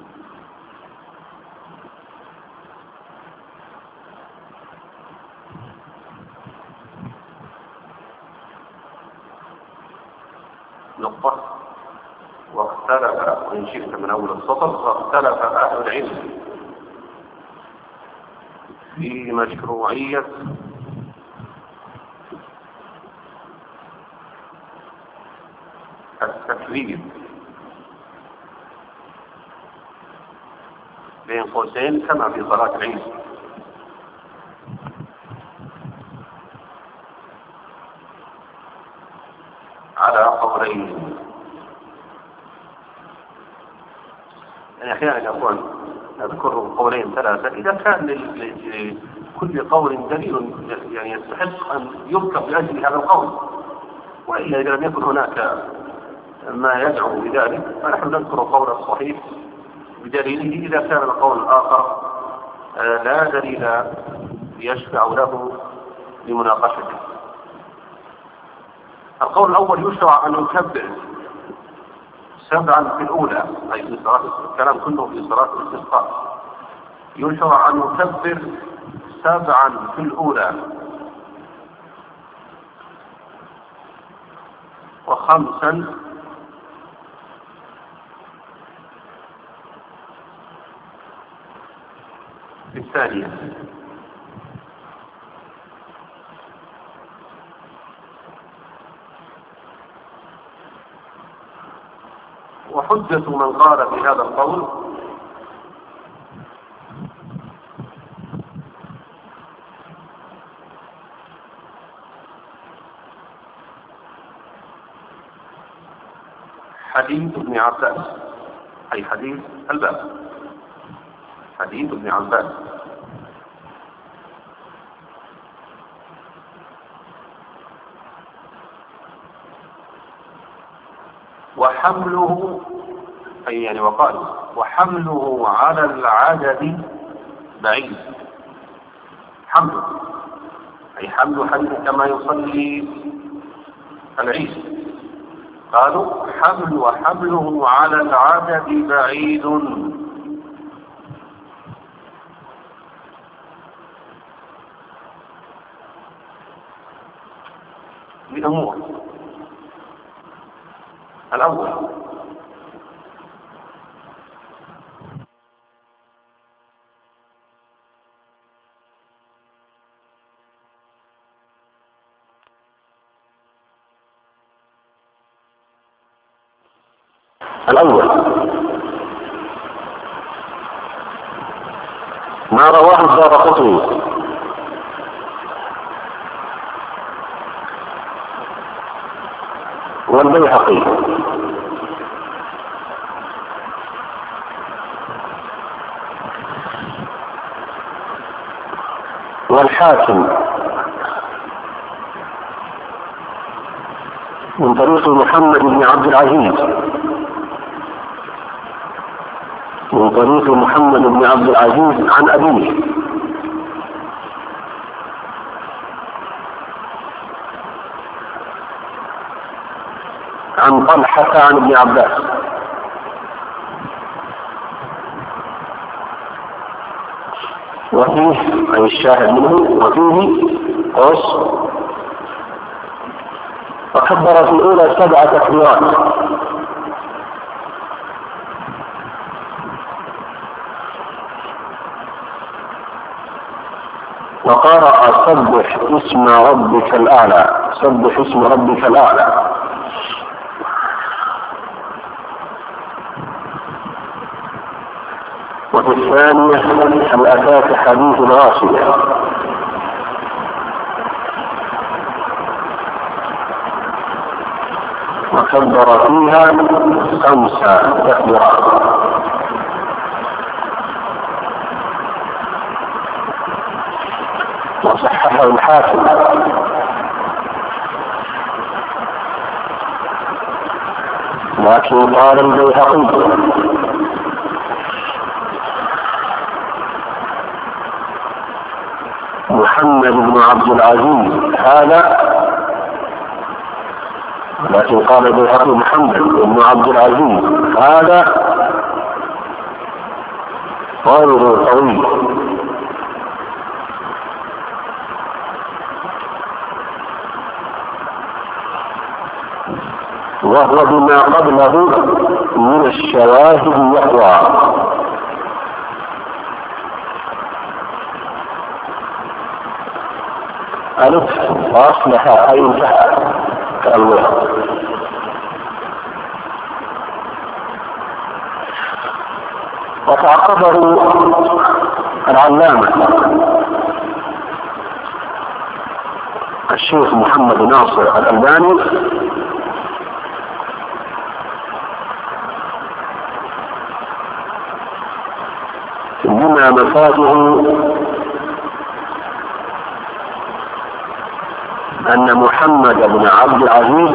نقطة. واختلف، وإن شئت من أول السطر، واختلف أهل العلم في مشروعية التكبير بين قوسين كما في صلاة العيد. على قولين. يعني أحيانا يقول نذكر قولين ثلاثة إذا كان لكل قول دليل يعني يستحق أن يذكر لأجل هذا القول، وإلا إذا لم يكن هناك ما يدعو بذلك فنحن نذكر القول الصحيح بدليله إذا كان القول الآخر لا دليل يشفع له لمناقشته. القول الأول يشرع أن يكبر 7 في الأولى، أي في صلاة الكلام كله في صلاة الاستسقاء. يشرع أن يكبر 7 في الأولى، و5 في الثانية. حجة من قال في هذا القول حديث ابن عباس، أي حديث الباب، حديث ابن عباس. وحمله أي يعني وقال وحمله على العدد بعيد، حمله أي حمل حديث كما يصلي العيد، قالوا وحمله على العدد بعيد. بأمور الأول ما رواه الدارقطني والبيهقي والحاكم من طريق محمد بن عبد العزيز عن أبيه عن طلحة عن ابن عباس. وفيه أي الشاهد منه وفيه قص وكبر في الأولى 7 تكبيرات، وقرأ سبح اسم ربك الأعلى، سبح اسم ربك الأعلى. وفي الثانية هل أتاك حديث الغاشية، وكبر فيها 5 تكبيرات. وصححه الحاكم لكن قال البيهقي محمد بن عبد العزيز هذا، لكن قال البيهقي محمد بن عبد العزيز هذا غير طويل، وهو بما قبله من الشواهد يقوى. ألف وأصلح أي انتهى كالله. وتعقبه العلامة الشيخ محمد ناصر الألباني بما مفاده أن محمد بن عبد العزيز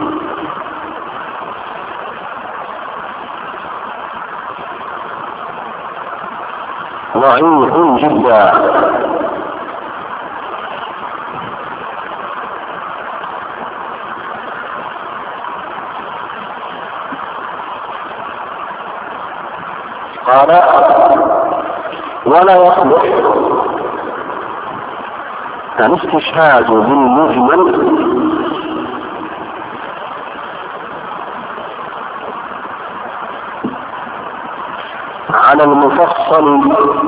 ضعيف جدا، قال ولا يصلح الاستشهاد بالمجمل على المفصل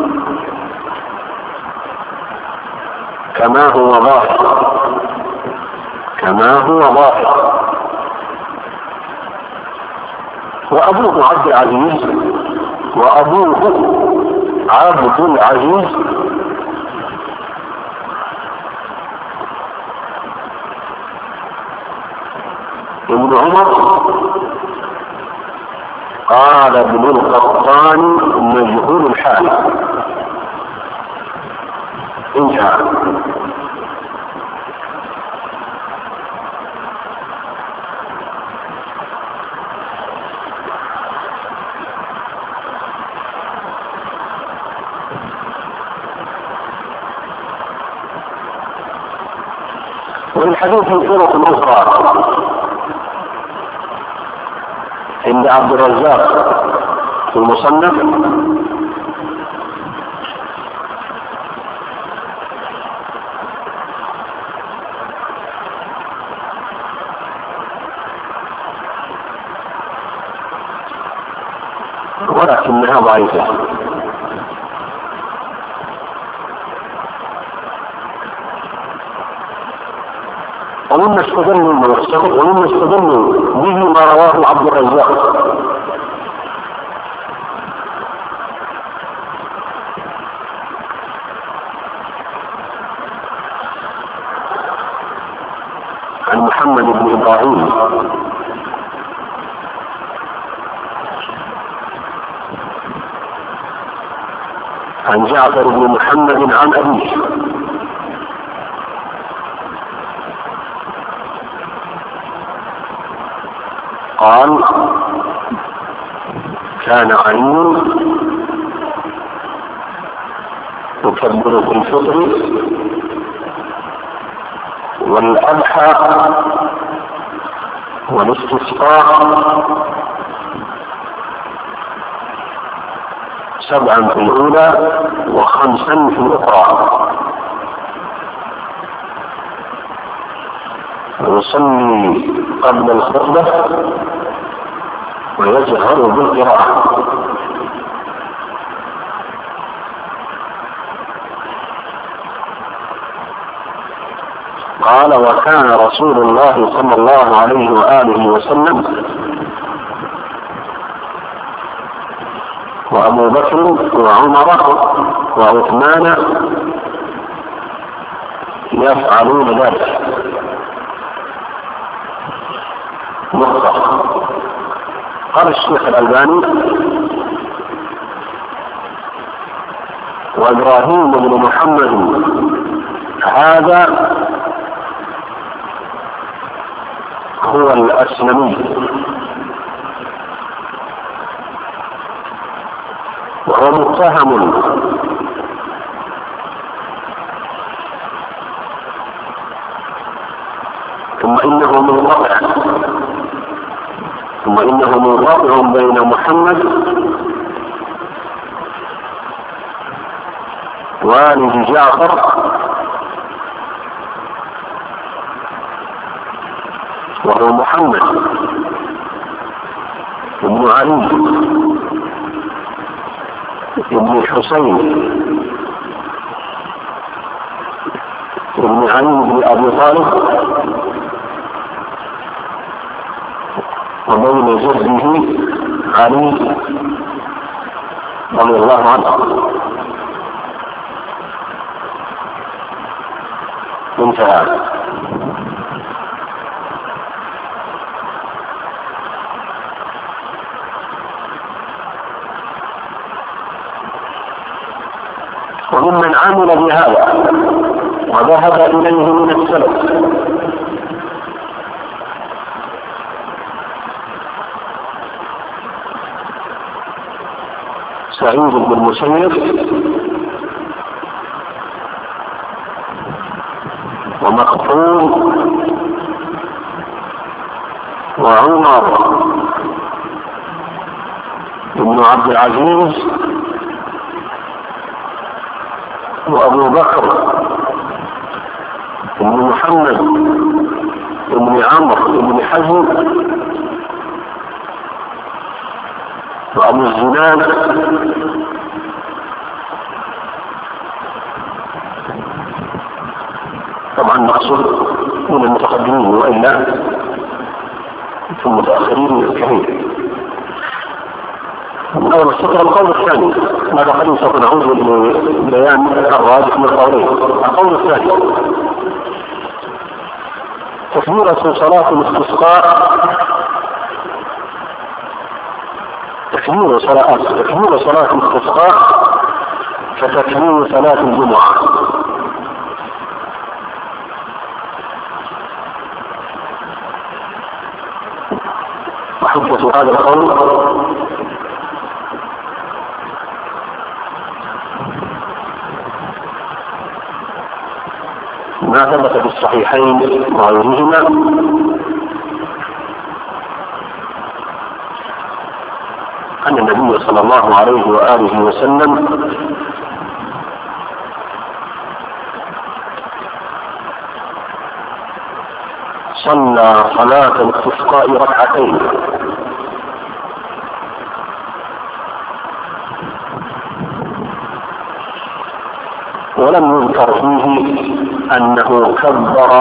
كما هو ظاهر وأبوه عبد العزيز، وأبوه عبد العزيز ابن عمر. قال ابن القطان مجهول الحال. انتهى. والحديث في طرق أخرى عند عبد الرزاق في المصنف ولكنها ضعيفة. ومما استدلوا به ما رواه عبد الرزاق عن محمد بن إبراهيم عن جعفر بن محمد عن أبيه قال كان علي يكبر في الفطر والأضحى والاستسقاء 7 في الأولى و5 في الأخرى، ويصلي قبل الخطبة ويجهر بالقراءة. قال وكان رسول الله صلى الله عليه وآله وسلم وأبو بكر وعمر وعثمان يفعلون ذلك. نقطة. قال الشيخ الألباني وإبراهيم بن محمد هذا هو الأسلمي، وهو متهم ثم إنه منقطع بين محمد والد جعفر وهو محمد بن علي بن الحسين بن علي بن أبي طالب، وبين جده علي رضي الله عنه. انتهى. وممن عمل بهذا وذهب إليه من السلف سعيد بن المسيب ومقبول وعمر بن عبد العزيز وأبو بكر بن محمد بن عمرو بن حزم وأبو الزناد طبعا مقصود من المتقدمين وإلا في المتأخرين كثير. أول الشكر القول الثاني، هذا قد سوف نعود لبيان الراجح من القولين. القول الثاني تكبيرة صلاة الاستسقاء، تكبير صلاة الاستسقاء كتكبير صلاة الجمعة. وحجة هذا القول ما ثبت بالصحيحين وغيرهما أن النبي صلى الله عليه وآله وسلم صلى صلاة الاستسقاء ركعتين، ولم يذكر فيه أنه كبر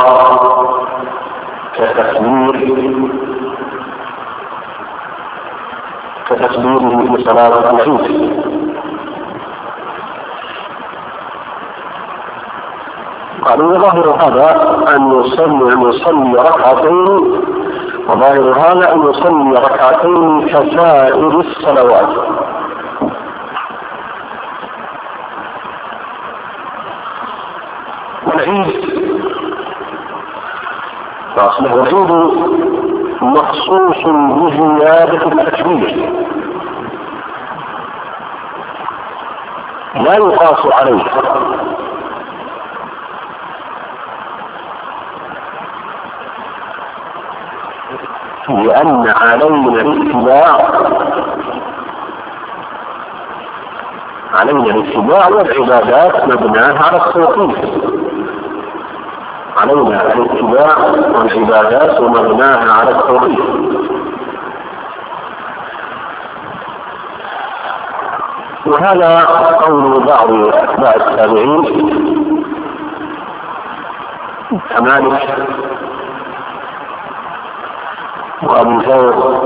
كتكبيره في صلاة العيد. قالوا ظاهر هذا أن يصلي ركعتين، وظاهر هذا أن يصلي ركعتين كسائر الصلوات. والعيد فأصله العيد مخصوص بزيادة التكبير لا يقاس عليه، لأن علينا الاتباع والعبادات مبناها على التوقيف. علينا الاتباع والعبادات ومبناها على التوقيف. وهذا قول بعض أتباع التابعين كمالك وأبو ثور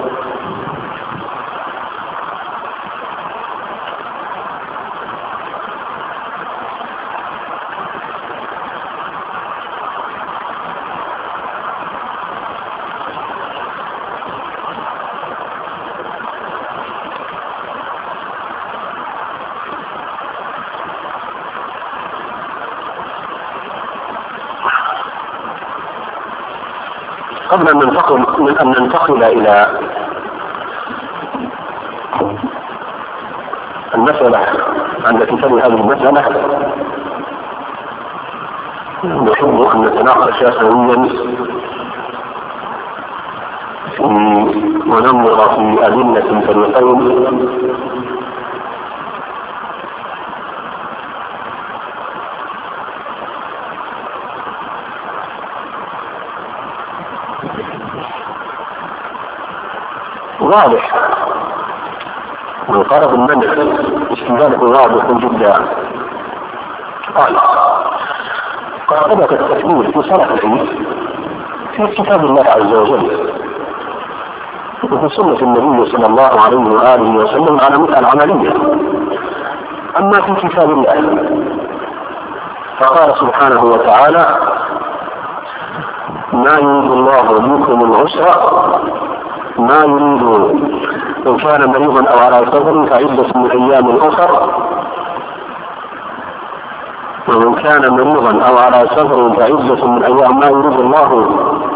قبل أن ننتقل إلى المسألة التي تلي هذه المسألة، نحب أن نتناقش سويا وننظر في أدلة الفريقين واضح من طرف المنع استدلالك واضح جدا. قال قاعدة التكبير في صلاة العيد في كتاب الله عز وجل وفي سنة النبي صلى الله عليه وآله وسلم على مسألة عملية. أما في كتاب الله فقال سبحانه وتعالى: ما يريد الله بكم العسر، ما يريد إن كان مريضا أو على سفر فعدة من أيام أخر، ومن كان مريضا أو على سفر فعدة من أيام. ما يريد الله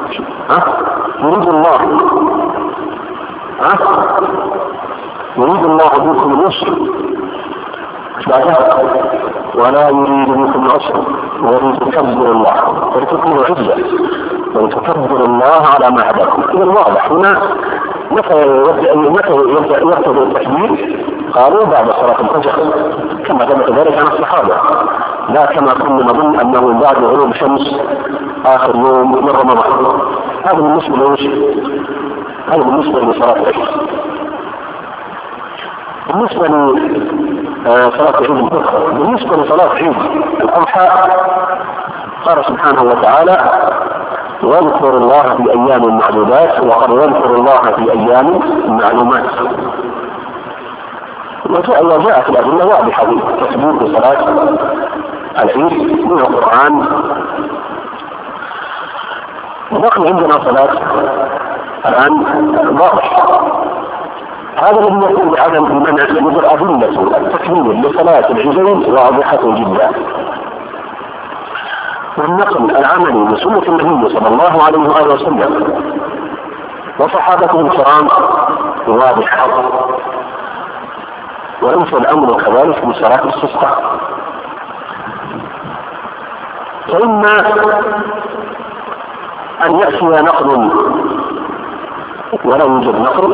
يريد الله بكم اليسر ولا يريد بكم العسر ولتكبروا الله ولتكونوا عزة ولتكبروا الله على ما هداكم. إذا واضح هنا متى يرتضي التكبير؟ قالوا بعد صلاة الفجر كما ثبت ذلك عن الصحابة، لا كما كنا نظن أنه بعد غروب الشمس آخر يوم من رمضان. هذا بالنسبة لوش؟ هذا بالنسبة لصلاة العيد. بالنسبة لصلاة عيد الفطر، بالنسبة لصلاة عيد الأضحى قال سبحانه وتعالى: واذكر الله في أيام معدودات، وقد يذكر الله في أيام معلومات. وجاءت الأدلة واضحة بتثبيت صلاة العيد من القرآن. ونحن عندنا صلاة الآن واضح، هذا الذي يقول بعدم المنع من أدلة التكبير لصلاة العيدين واضحة جدا. والنقل العملي من سنة النبي صلى الله عليه وآله وسلم وصحابته الكرام واضحة، وليس الأمر كذلك بصلاة الاستسقاء. فإما أن يأتي نقل ولا يوجد نقل،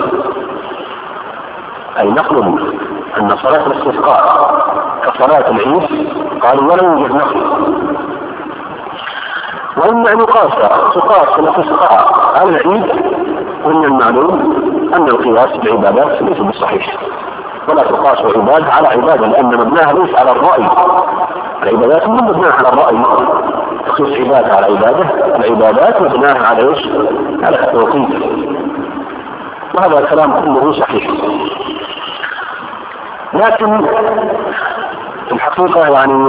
أي نقل أن صلاة الاستسقاء كصلاة العيد قالوا ولا يوجد نقل. وإما أن تقاس الاستسقاء على العيد، ومن المعلوم أن القياس بعبادات ليس بالصحيح، ولا تقاس عبادة على عبادة، لأن مبناها ليس على الرأي. العبادات من مبناها على الرأي، تقيس عبادة على عبادة، العبادات مبناها على ايش؟ على التوقيت. وهذا الكلام كله صحيح، لكن في الحقيقة يعني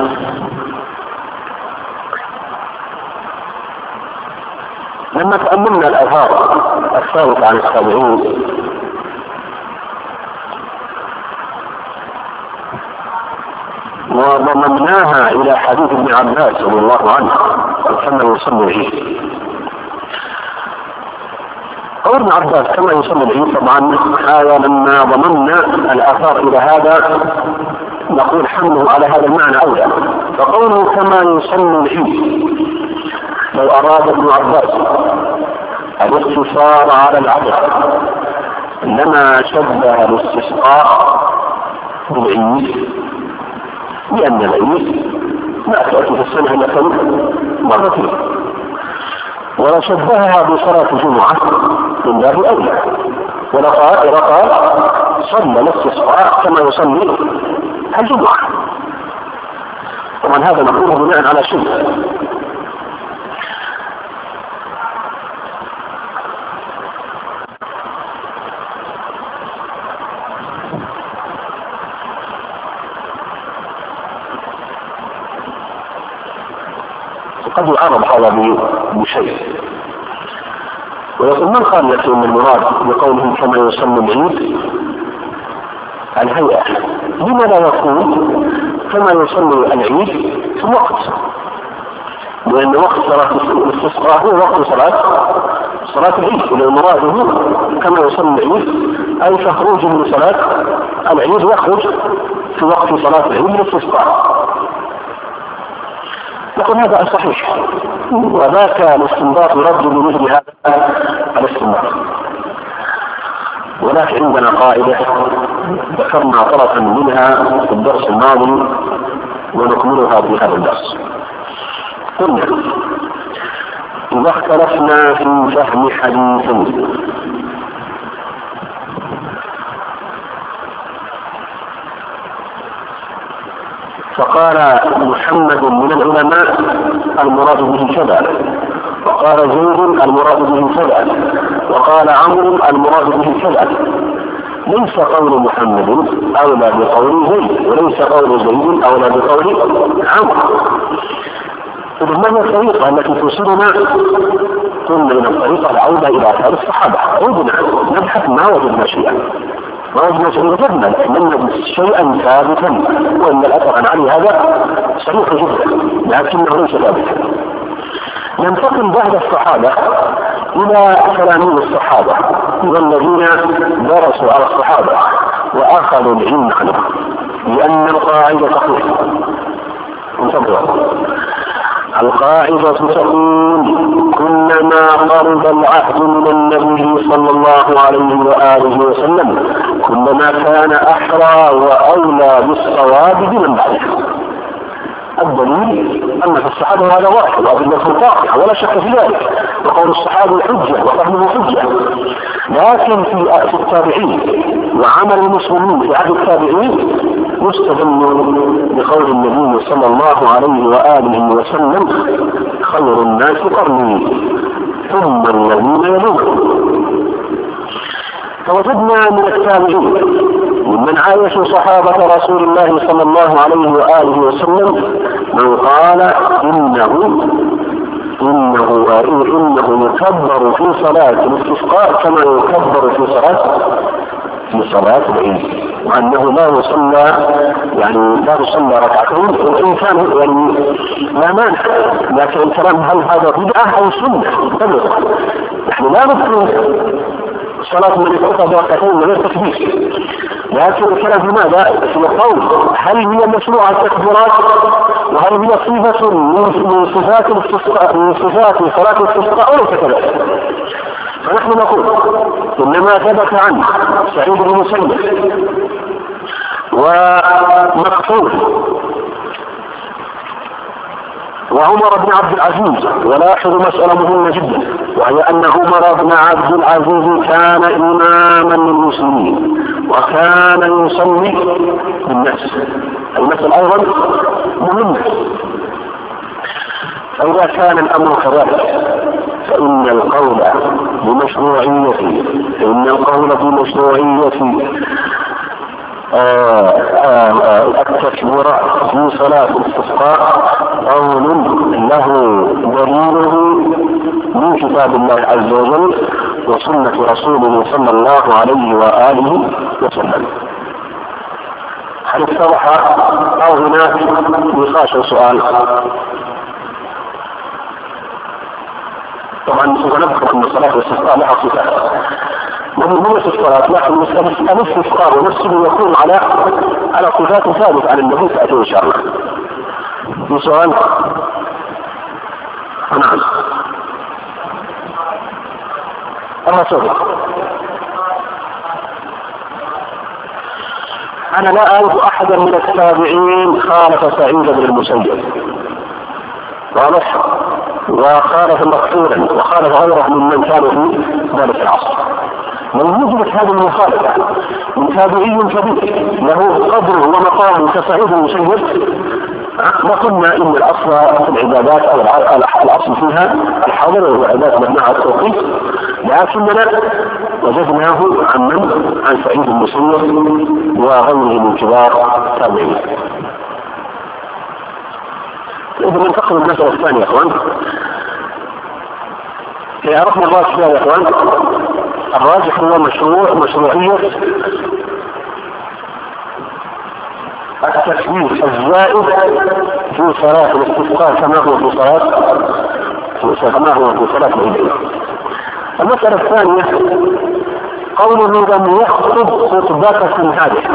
لما تأملنا الآثار الثابتة عن التابعين وضمناها إلى حديث ابن عباس رضي الله عنه كما يصلي العيد. ابن عباس كما يصلي العيد، طبعا هذا لما ضمننا الآثار إلى هذا نقول حمله على هذا المعنى أولى. فقوله كما يصلي العيد، لو أراد ابن عباس الاقتصار على العدد لما شبه الاستسقاء بالعيد، لأن العيد ما تأتي في السنة إلا مرتين، ولا شبهها بصلاة الجمعة من باب أولى. ولقال صلى الاستسقاء كما يصلي الجمعة. طبعا هذا نقوله بناء على شيء، قد يعرض هذا بشيء، ويقول من قال لك ان المراد بقوله كما يصلي العيد الهيئة؟ لما لا يقول كما يصلي العيد في وقت؟ لأن وقت صلاة الاستسقاء هو وقت صلاة العيد، ولو مراده كما يصلي العيد أي تخرج من صلاة العيد يخرج في وقت صلاة العيد للاستسقاء. يقول هذا صحيح، وذاك الاستنباط يرد بمثل هذا الاستنباط. ولكن عندنا قاعدة ذكرنا طرفا منها في الدرس الماضي ونكملها في هذا الدرس. قلنا إذا اختلفنا في فهم حديث فقال محمد من العلماء المراد به كذا، وقال زيد المراد به كذا، وقال عمرو المراد به كذا، ليس قول محمد أولى بقول زيد، وليس قول زيد أولى بقول عمرو. إذن ما هي الطريقة التي توصلنا؟ قلنا من الطريقة العودة إلى آثار الصحابة. عودنا نبحث ما وجدنا شيئا، وجدنا شيئا لم نجد شيئا ثابتا، وإن الأثر عن علي هذا صريح جدا لكنه ليس ثابتا. ننتقل بعد الصحابة إلى تلاميذ الصحابة والذين درسوا على الصحابة وأخذوا العلم عنهم، لأن القاعدة صحيحة. انتظروا، القاعدة تقول كلما قرب العهد من النبي صلى الله عليه وآله وسلم كلما كان أحرى وأولى بالصواب من بعده. الدليل أن في الصحابة هذا واحد وأدلة قاطعة ولا شك في ذلك، وقول الصحابة حجة وفهمه حجة. لكن في التابعين وعمل المسلمين في عهد التابعين يستدل بقول النبي صلى الله عليه وآله وسلم خير الناس قرني ثم الذين يلونهم. فوجدنا من التابعين من عايشوا صحابة رسول الله صلى الله عليه وآله وسلم من قال إنه يكبر في صلاة الاستسقاء كما يكبر في صلاة العيد، وأنه لا يصلى ركعتين، وإن كان يعني لا مانع، لكن الكلام هل هذا بدعة أو سنة؟ يعني لا نذكر صلاة من يتوقف ركعتين من غير تكبير، لكن الكلام في ماذا؟ في القول هل هي مشروعة التكبيرات، وهل هي صفة من صفات صلاة الاستسقاء أو ليس كذلك؟ فنحن نقول إنما ثبت عن سعيد بن مسيب ومقتول وعمر بن عبد العزيز، ولاحظ مسألة مهمة جدا، وهي أن عمر بن عبد العزيز كان إماما للمسلمين وكان يصلي بالناس. المسألة أيضا مهمة. فإذا كان الأمر كذلك فإن القول بمشروعية التكبير في صلاة الاستسقاء قول له دليله من كتاب الله عز وجل وسنة رسوله صلى الله عليه وآله وسلم. هل اتضح أو هناك نقاش وسؤال؟ طبعا سنذكر أن صلاة الاستسقاء لها صفات ومن الصلاة، لكن الاستسقاء ونفسه يكون على صفات ثابتة عن النبي تأتي إن شاء الله. في سؤال؟ نعم. الرسول أنا لا أعرف أحدا من التابعين خالف سعيد بن المسيب، واضح، وخالف مقتولا وخالف غيره ممن كانوا في ذلك العصر. من يثبت هذه المخالفة من تابعي كبير له قدر ومقام كسعيد بن المسيب، وقلنا إن الأصل في العبادات أو الأصل فيها الحاضر والعبادات مبناها على التوقيت، لكننا وجدناه عن سعيد بن المسيب وغيره من كبار التابعين. إذا ننتقل المسألة الثانية يا أخوان. عرفنا الراجح يا أخوان. الراجح هو مشروعية التكبير الزائد في صلاة الاستسقاء كما هو في صلاة العيد. المسألة الثانية قوله لم يخطب خطبتكم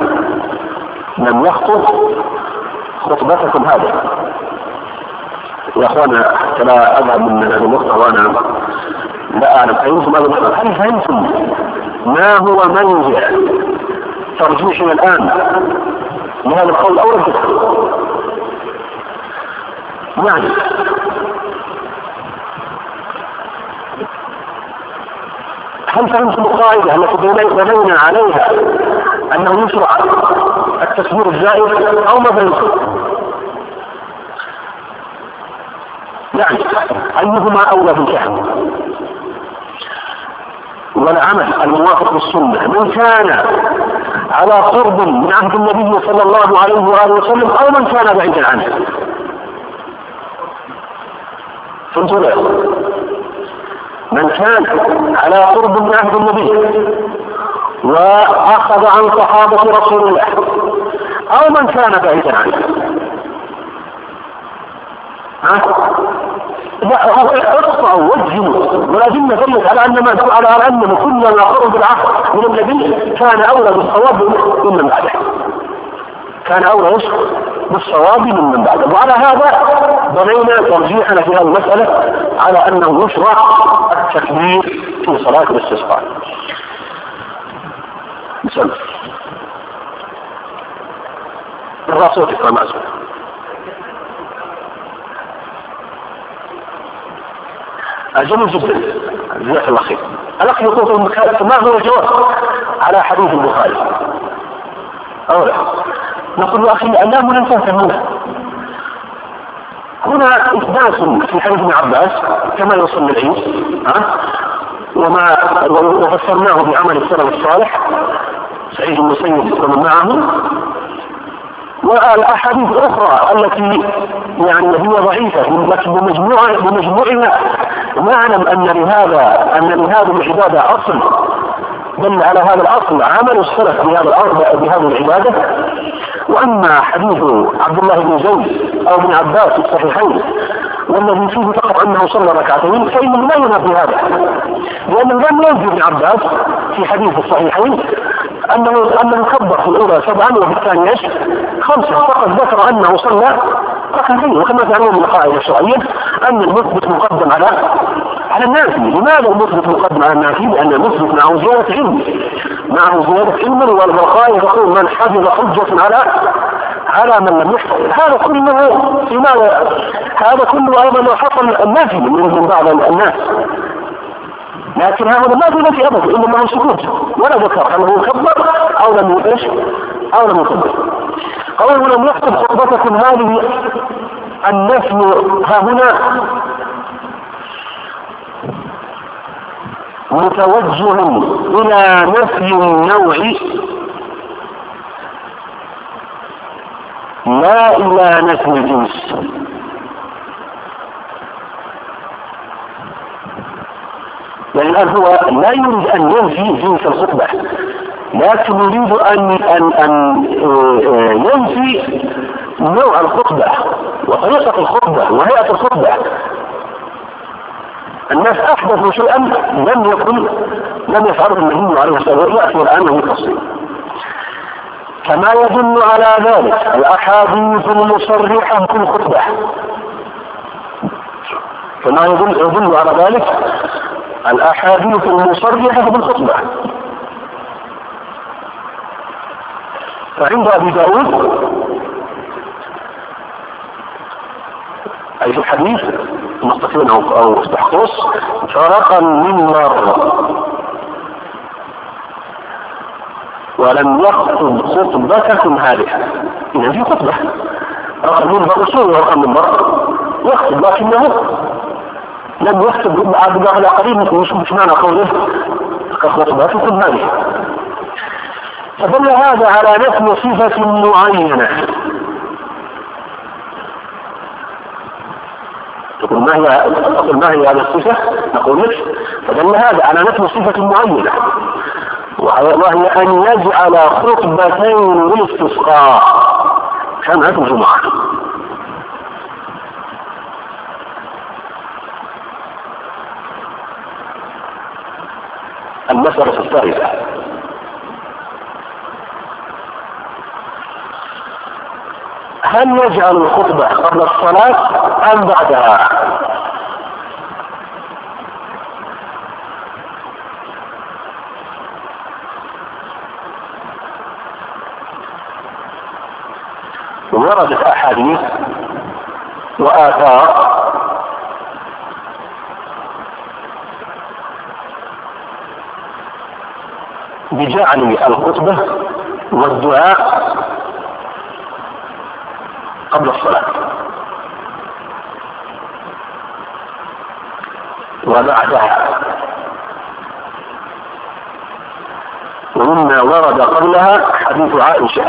هذه. يا أخوانا حتى لا أذهب من هذه النقطة وأنا لا أعلم أيضا هل فهمتم ما هو منزع ترجيحنا الآن لهذا القول أو لم تفهموا؟ يعني هل فهمتم القاعدة التي بنينا عليها أنه يشرع التكبير الزائد أو ما فهمتم؟ يعني أيهما أولى بالفهم والعمل الموافق للسنة، من كان على قرب من عهد النبي صلى الله عليه وآله وسلم أو من كان بعيدا عنه؟ فهمتوا له؟ من كان على قرب من عهد النبي وأخذ عن صحابة رسول الله أو من كان بعيدا عنه. لا اقطعوا وجهوا ولازم نفرق على أن كلما قرب العهد من النبي كان أولى بالصواب ممن بعده، وعلى هذا بنينا ترجيحنا في هذه المسألة على أنه يشرع التكبير في صلاة الاستسقاء. بسم الرسول صلى الله عليه وسلم. جميل جدا. جزاك الله خير. الأخ يقول ما هو الجواب على حديث البخاري؟ أولا نقول يا أخي الأعلام لن تفهمونها. هنا إثبات في حديث ابن عباس كما يوصل العيد، وفسرناه بعمل السلف الصالح سعيد بن المسيب ومن معه. والأحاديث الأخرى التي يعني هي ضعيفة لكن بمجموعها نعلم أن لهذه العبادة أصل، دل على هذا الأصل عمل السلف بهذه العبادة. وأما حديث عبد الله بن زيد أو ابن عباس في الصحيحين والذي فيه فقط أنه صلى ركعتين فإنه لا ينافي هذا، لأنه لم ينفي ابن عباس في حديث الصحيحين أنه كبر في الأولى 7 وفي الثانية 5، فقد ذكر أنه صلى ركعتين. وكما تعلمون من القاعدة الشرعية أن المثبت مقدم على النافي. لماذا المثبت مقدم على النافي؟ لأن المثبت معه زيادة علم والغاية يقول من حفظ حجة على من لم يحفظ. هذا كله أيضا لو حصل النافي من بعض الناس، لكن هذا ما في نفي أبدا، إنما هو سكوت ولا ذكر هل هو كبر أو لم يكبر. قوله لم يكتب خطبتكم هذه، النفي ها هنا متوجه إلى نفي النوع لا إلى نفي الجنس. يعني الآن هو لا يريد أن ينفي جنس الخطبة، لكن يريد أن ينفي نوع الخطبة وطريقة الخطبة وهيئة الخطبة. الناس أحدثوا شيئا لم يفعله النبي عليه الصلاة والسلام، يأتي الآن ويفصل. كما يدل على ذلك الأحاديث المصرحة في الخطبة، كما يدل على ذلك الأحاديث المصرحة في الخطبة. فعند أبي داود أي في الحديث مستقيم أو تحقص فرقا من مرة ولم يخطب خطبتكم هذه. إذا في خطبة رقم من رسول ورقم من مرة يخطب، لكنه لم يخطب على قريب مش معنى قوله كخطبتكم هذه. فدل هذا على نفي صفة معينة. تقول ما هي هذه الصفة؟ نقول لك فدل هذا على نفي صفة معينة، وهي أن يجعل خطبتين للاستسقاء كما في الجمعة. المسألة الثالثة هل يجعل الخطبة قبل الصلاة أم بعدها؟ وردت أحاديث وآثار بجعل الخطبة والدعاء قبل الصلاة وبعدها، ومما ورد قبلها حديث عائشة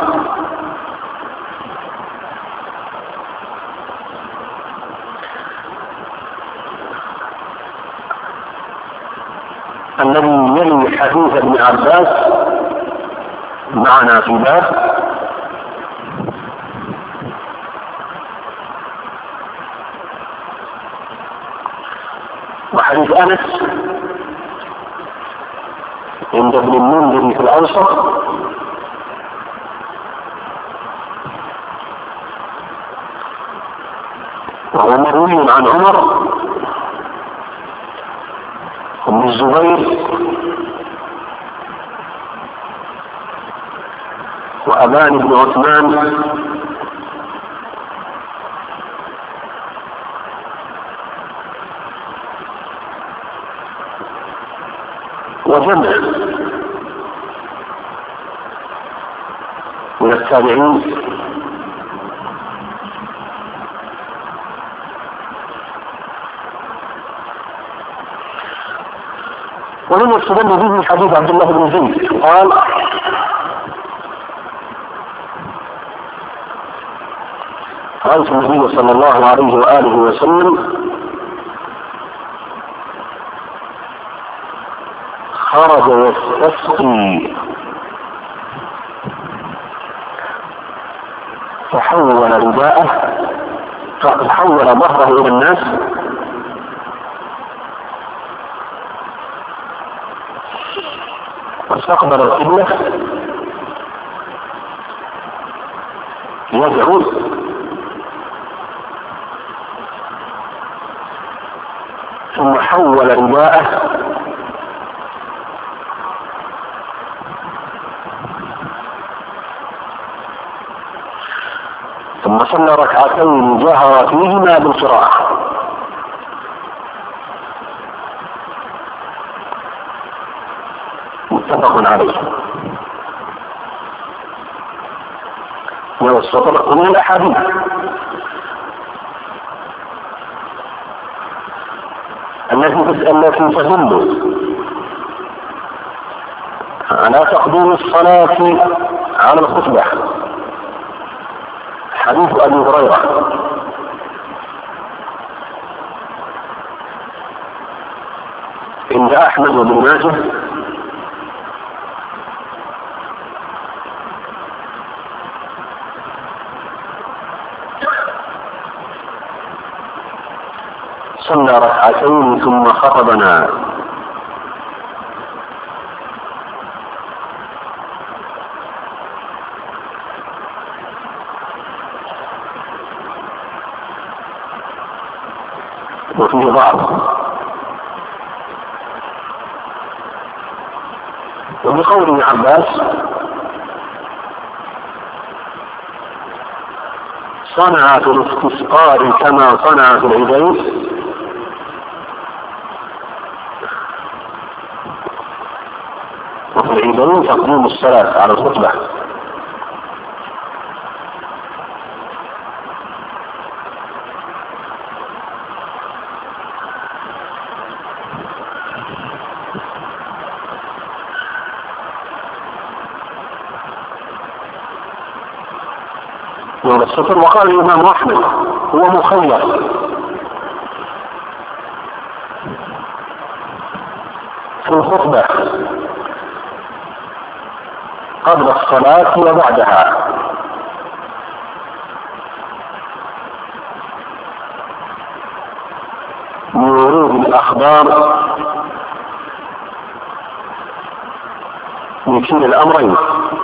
الذي يلي حديث ابن عباس معنا في باب وحديث أنس عند ابن المنذر في الأوسط وهو مروي عن عمر وابن الزبير وأبان بن عثمان وجمع من التابعين يستدل به حديث عبد الله بن زيد قال رأيت النبي صلى الله عليه وآله وسلم خرج يستسقي فحول رداءه فحول ظهره إلى الناس واستقبل القبلة يدعو ثم حول رداءه ثم صلى ركعتين جهر فيهما بالقراءة. متفق عليه. والسطر من الأحاديث التي تدل على تقديم الصلاة على الخطبة. حديث أبي هريرة عند أحمد وابن ماجه صلى ركعتين ثم خطبنا وفيه ضعف. وبقول ابن عباس صنع في الاستسقاء كما صنع في العيدين وفي العيدين تقديم الصلاة على الخطبة. وقال الإمام أحمد هو مخير في الخطبة قبل الصلاة وبعدها، من ورود الأخبار من كلا الأمرين.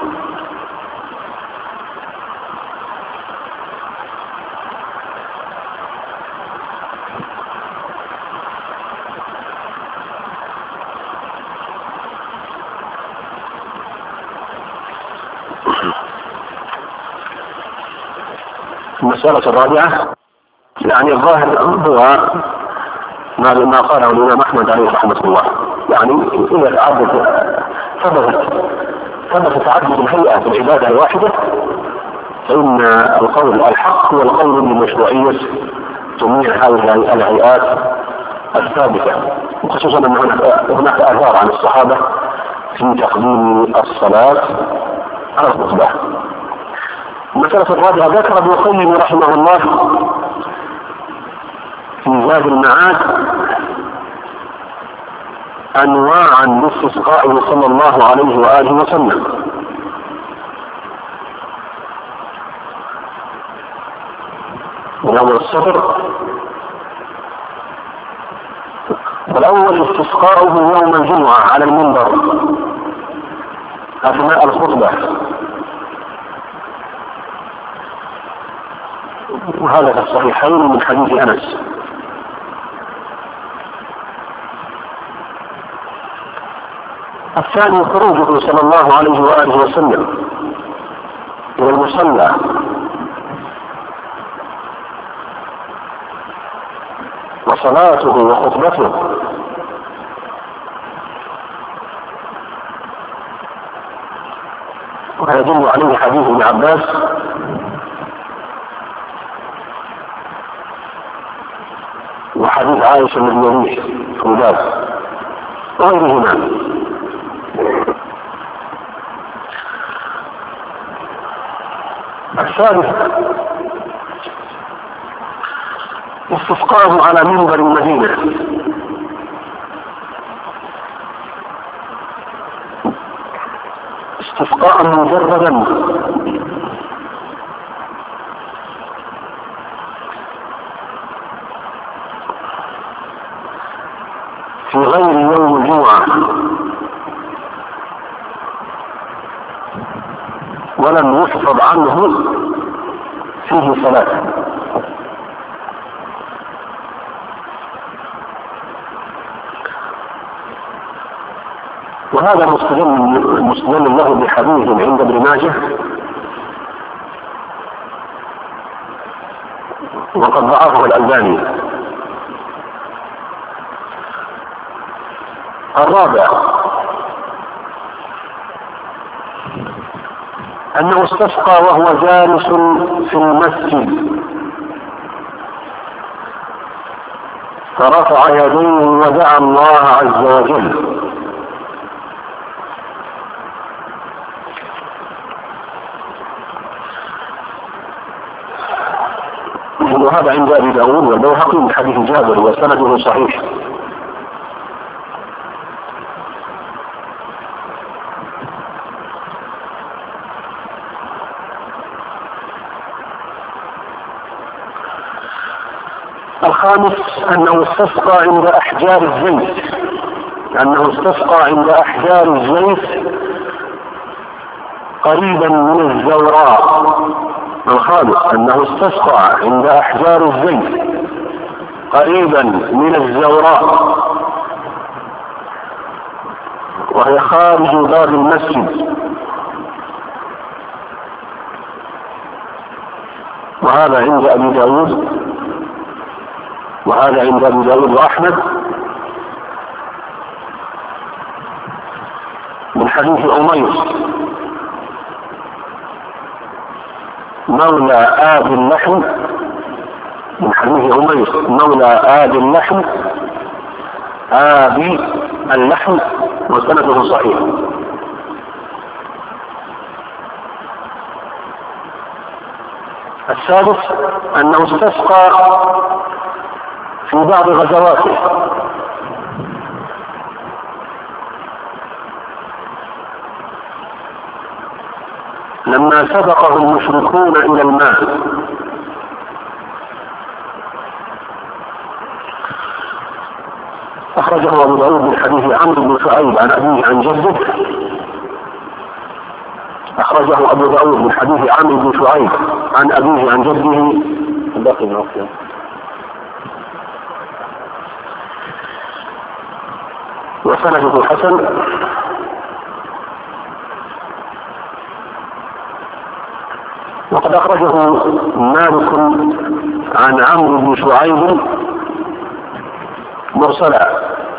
المسألة الرابعة يعني الظاهر هو ما قاله الإمام أحمد عليه رحمة الله، يعني إذا ثبت تعدد الهيئة في العبادة الواحدة فإن القول الحق هو القول بمشروعية جميع هذه الهيئات الثابتة، وخصوصا أن هناك آثار عن الصحابة في تقديم الصلاة على الخطبة. المسألة الرابعة ذكر ابن القيم رحمه الله في زاد المعاد أنواعا لاستسقائه صلى الله عليه وآله وسلم. والأول الصبر، والأول استسقاؤه يوم الجمعة على المنبر أثناء الخطبة، وهذا في الصحيحين من حديث أنس. الثاني خروجه صلى الله عليه وآله وسلم إلى المصلى وصلاته وخطبته، ويدل عليه حديث ابن عباس وحديث عائشة الذي يليه وغيرهما. الثالث استسقاه على منبر المدينة، استسقاء مجردا في غير يوم الجمعة، ولم يحفظ عنه فيه صلاة. وهذا مستدل له بحديث عند ابن ماجه وقد ضعفه الألباني. الرابع أنه استسقى وهو جالس في المسجد فرفع يديه ودعا الله عز وجل. وهذا عند أبي داود والبيهقي من حديث جابر وسنده صحيح. الخامس أنه استسقى عند أحجار الزيت، قريبا من الزوراء. الخامس أنه استسقى عند أحجار الزيت قريبا من الزوراء، وهي خارج باب المسجد. وهذا عند أبي داود وأحمد من حديث أمير مولى آب اللحم، آبي اللحم وسنده صحيح. السادس أنه استسقى في بعض غزواته لما سبقه المشركون إلى الماء. أخرجه أبو داود من حديث عمرو بن شعيب عن أبيه عن جده. باقي الوقت وسنده حسن. وقد أخرجه مالك عن عمرو بن شعيب مرسلا.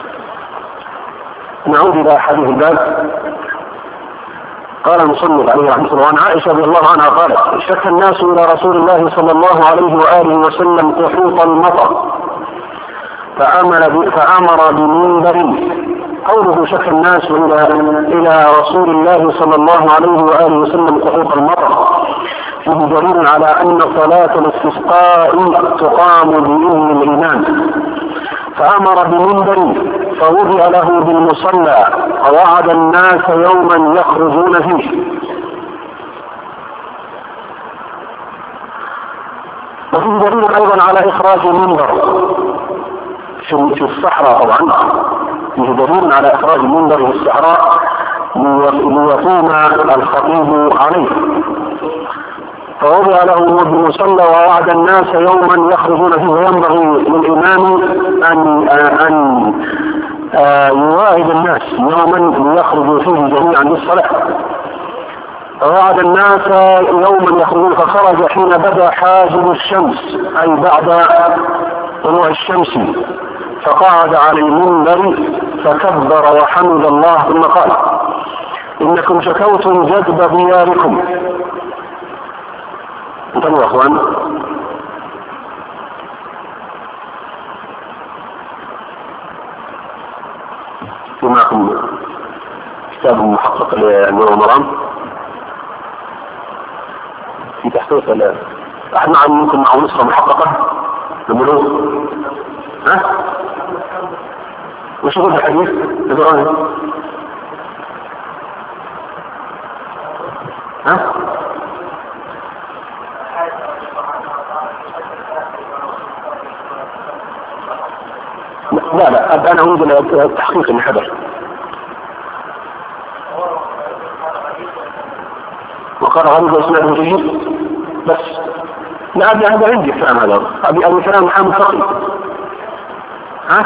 نعود إلى حديث الباب. قال المصنف عليه رحمه الله: عن عائشة رضي الله عنها قالت: شكى الناس إلى رسول الله صلى الله عليه وآله وسلم قحوط المطر فأمر بمنبر. قوله شكى الناس إلى رسول الله صلى الله عليه وآله وسلم قحوط المطر فيه دليل على أن صلاة الاستسقاء تقام بإذن الإمام. فأمر بمنبر فوضع له بالمصلى ووعد الناس يوما يخرجون فيه. وفيه دليل أيضا على إخراج المنبر في الصحراء. طبعا فيه دليل على إخراج المنبر في الصحراء ليقوم الخطيب عليه. فوضع له بالمصلى ووعد الناس يوما يخرجون فيه، وينبغي للإمام أن يواعد الناس يوما ليخرجوا فيه جميعا للصلاة. فوعد الناس يوما يخرجون، فخرج حين بدا حاجب الشمس أي بعد طلوع الشمس، فقعد على المنبر فكبر وحمد الله ثم قال: إنكم شكوتم جذب دياركم. انتبهوا يا اخوان، معكم كتاب محقق لنور مرام في تحقيق احنا ممكن معه نسخة محققة نقولوا ها؟ وش يقول الحديث؟ تدرون ها؟ لا أنا أريد التحقيق اللي حدث. وقال غريب اسمه جيد بس لا هذا عندي كلام هذا أبي كلام محمد فقي ها؟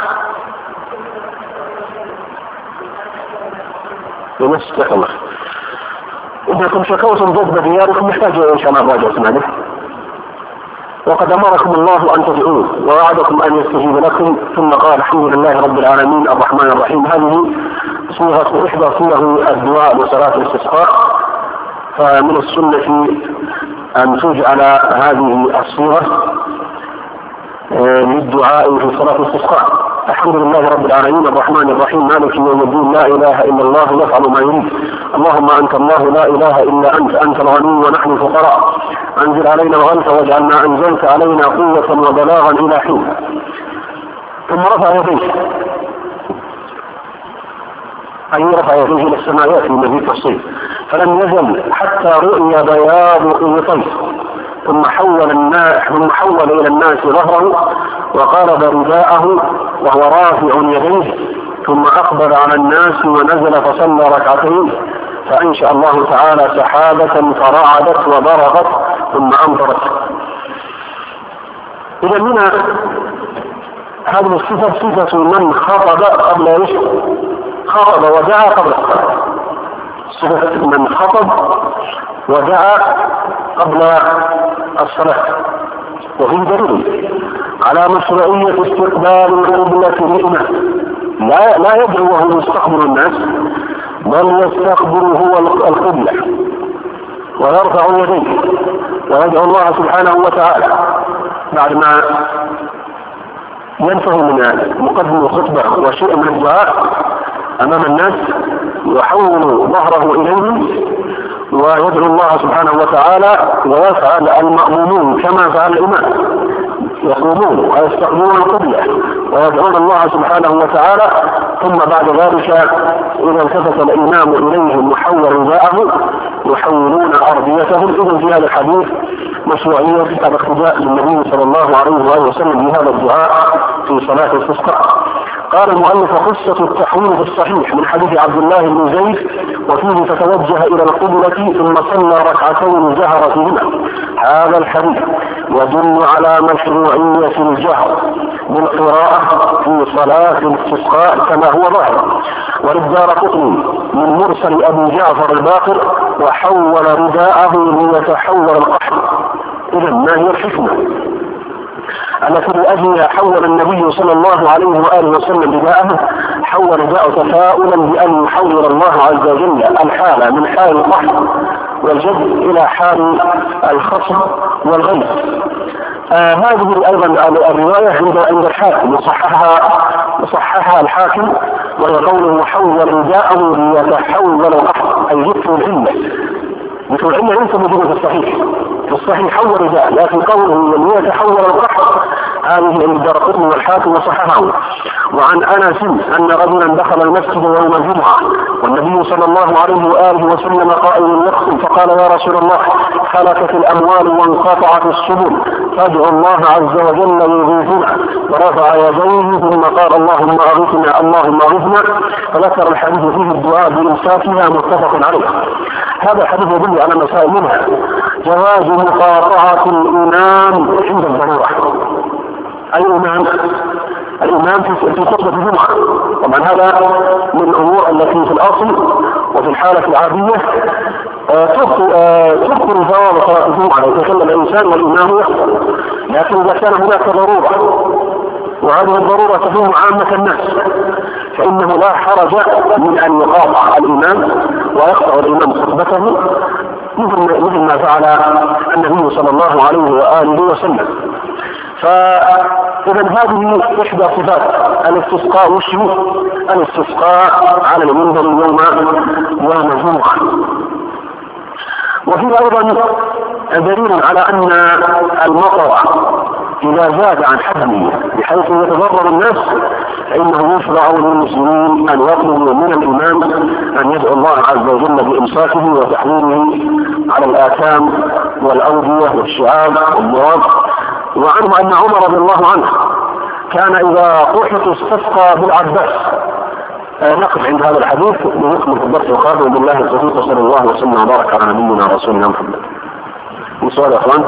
يمسك الله إذا كنت شكوتم ضد دياركم محتاجوا إن شاء الله راجع اسمعني. وقد أمركم الله أن تدعوه ووعدكم أن يستجيب لكم ثم قال الحمد لله رب العالمين الرحمن الرحيم. هذه صيغة إحدى صيغ الدعاء لصلاة الاستسقاء، فمن السنة أن تجعل هذه الصيغة للدعاء في صلاة الاستسقاء. الحمد لله رب العالمين الرحمن الرحيم مالك يوم الدين لا إله إلا الله يفعل ما يريد اللهم أنت الله لا إله إلا أنت الغني ونحن الفقراء أنزل علينا الغيث واجعلنا أنزلت علينا قوة وبلاغا إلى حين. ثم رفع يديه أي رفع يديه إلى السماوات في مزيد الصيف فلم يزل حتى رؤي بياض قوتيه ثم حول إلى الناس ظهره وقارب رداءه وهو رافع يديه ثم أقبل على الناس ونزل فصلى ركعتين فأنشأ الله تعالى سحابة فرعدت وبرغت ثم أمطرت. إذا هنا هذه الصفة صفة من خطب قبل يشرب خطب ودعا قبل الصلاة. صفة من خطب ودعا قبل الصلاة. وفي دليل على مشروعية استقبال القبلة للإمام لا يدعو وهو يستقبل الناس بل يستقبل هو القبلة ويرفع يديه ويدعو الله سبحانه وتعالى بعد ما ينتهي من مقدم الخطبة وشيء من الدعاء أمام الناس يحول ظهره إليهم ويدعو الله سبحانه وتعالى ويفعل المأمومون كما فعل الإمام يقومون ويستقبلون القبلة ويدعون الله سبحانه وتعالى ثم بعد ذلك إذا التفت الإمام إليهم محول رداءه يحولون أرضيتهم. إذن في هذا الحديث مشروعية الاقتداء بالنبي صلى الله عليه وآله وسلم بهذا الدعاء في صلاة الاستسقاء. قال المؤلف قصة التحويل في الصحيح من حديث عبد الله بن زيد وفيه فتوجه إلى القبلة ثم صلى ركعتين جهر فيهما. هذا الحديث يدل على مشروعية الجهر بالقراءة في صلاة الاستسقاء كما هو ظاهر. وللدارقطني من مرسل أبي جعفر الباقر وحول رداءه ليتحول القحط. إذا ما هي الحكمة التي لأجلها حول النبي صلى الله عليه وآله وسلم رداءه؟ حول رداءه تفاؤلا بأن يحول الله عز وجل الحالة من حال القحط والجد إلى حال الخصم والغيث. هذه أيضا الرواية عند الحاكم وصححها الحاكم وهي قوله حول رداءه ليتحول القحط أي ذكر العلة. ذكر العلة ليس موجودة في الصحيح. في الصحيح حول رداء لكن قوله ليتحول القحط هذه عند الدارقطني والحاكم وصححه. وعن أنس أن رجلا دخل المسجد يوم الجمعة والنبي صلى الله عليه وآله وسلم قائم يخطب فقال يا رسول الله هلكت الأموال وانقطعت السبل فادعوا الله عز وجل يغيثنا ورفع يديه ثم قال اللهم أغثنا اللهم أغثنا فذكر الحديث فيه الدعاء بإمساكها متفق عليه. هذا الحديث يدل على مسائل منها جواز مقاطعة الإمام عند الضرورة. الإمام في خطبة الجمعة طبعا هذا من الأمور التي في الأصل وفي الحالة العادية تذكر ثواب صلاة الجمعة يتكلم الإنسان والإمام يخطب. لكن إذا كان هناك ضرورة وهذه الضرورة تفهم عامة الناس فإنه لا حرج من أن يقاطع الإمام ويقطع الإمام خطبته مثل ما فعل النبي صلى الله عليه وآله وسلم. فإذا هذه إحدى صفات الاستسقاء والشروط الاستسقاء على المنبر يوم الجمعة. وفي أيضا دليل على أن المطر إذا زاد عن حده بحيث يتضرر الناس فإنه يشرع للمسلمين أن يطلبوا من الإمام أن يدعو الله عز وجل بإمساكه وتحريمه على الآثام والأودية والشعاب والمواد. وعنه أن عمر رضي الله عنه كان إذا قحط استسقى بالعباس. نقف عند هذا الحديث ونكمل في الدرس القادم. بالله التوفيق وصلى الله وسلم وبارك على نبينا رسولنا محمد. سؤال يا اخوان؟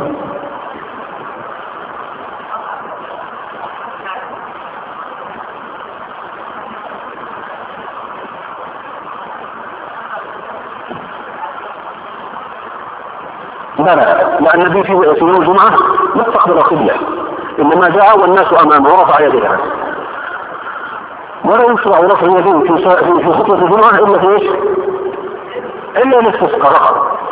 لا لأن النبي في يوم الجمعة ما استقبل قبلة، إنما جاء والناس أمامه ورفع يديه، ولا يشرع رفع يديه في خطبة الجمعة إلا في إيش؟ إلا الاستسقاء.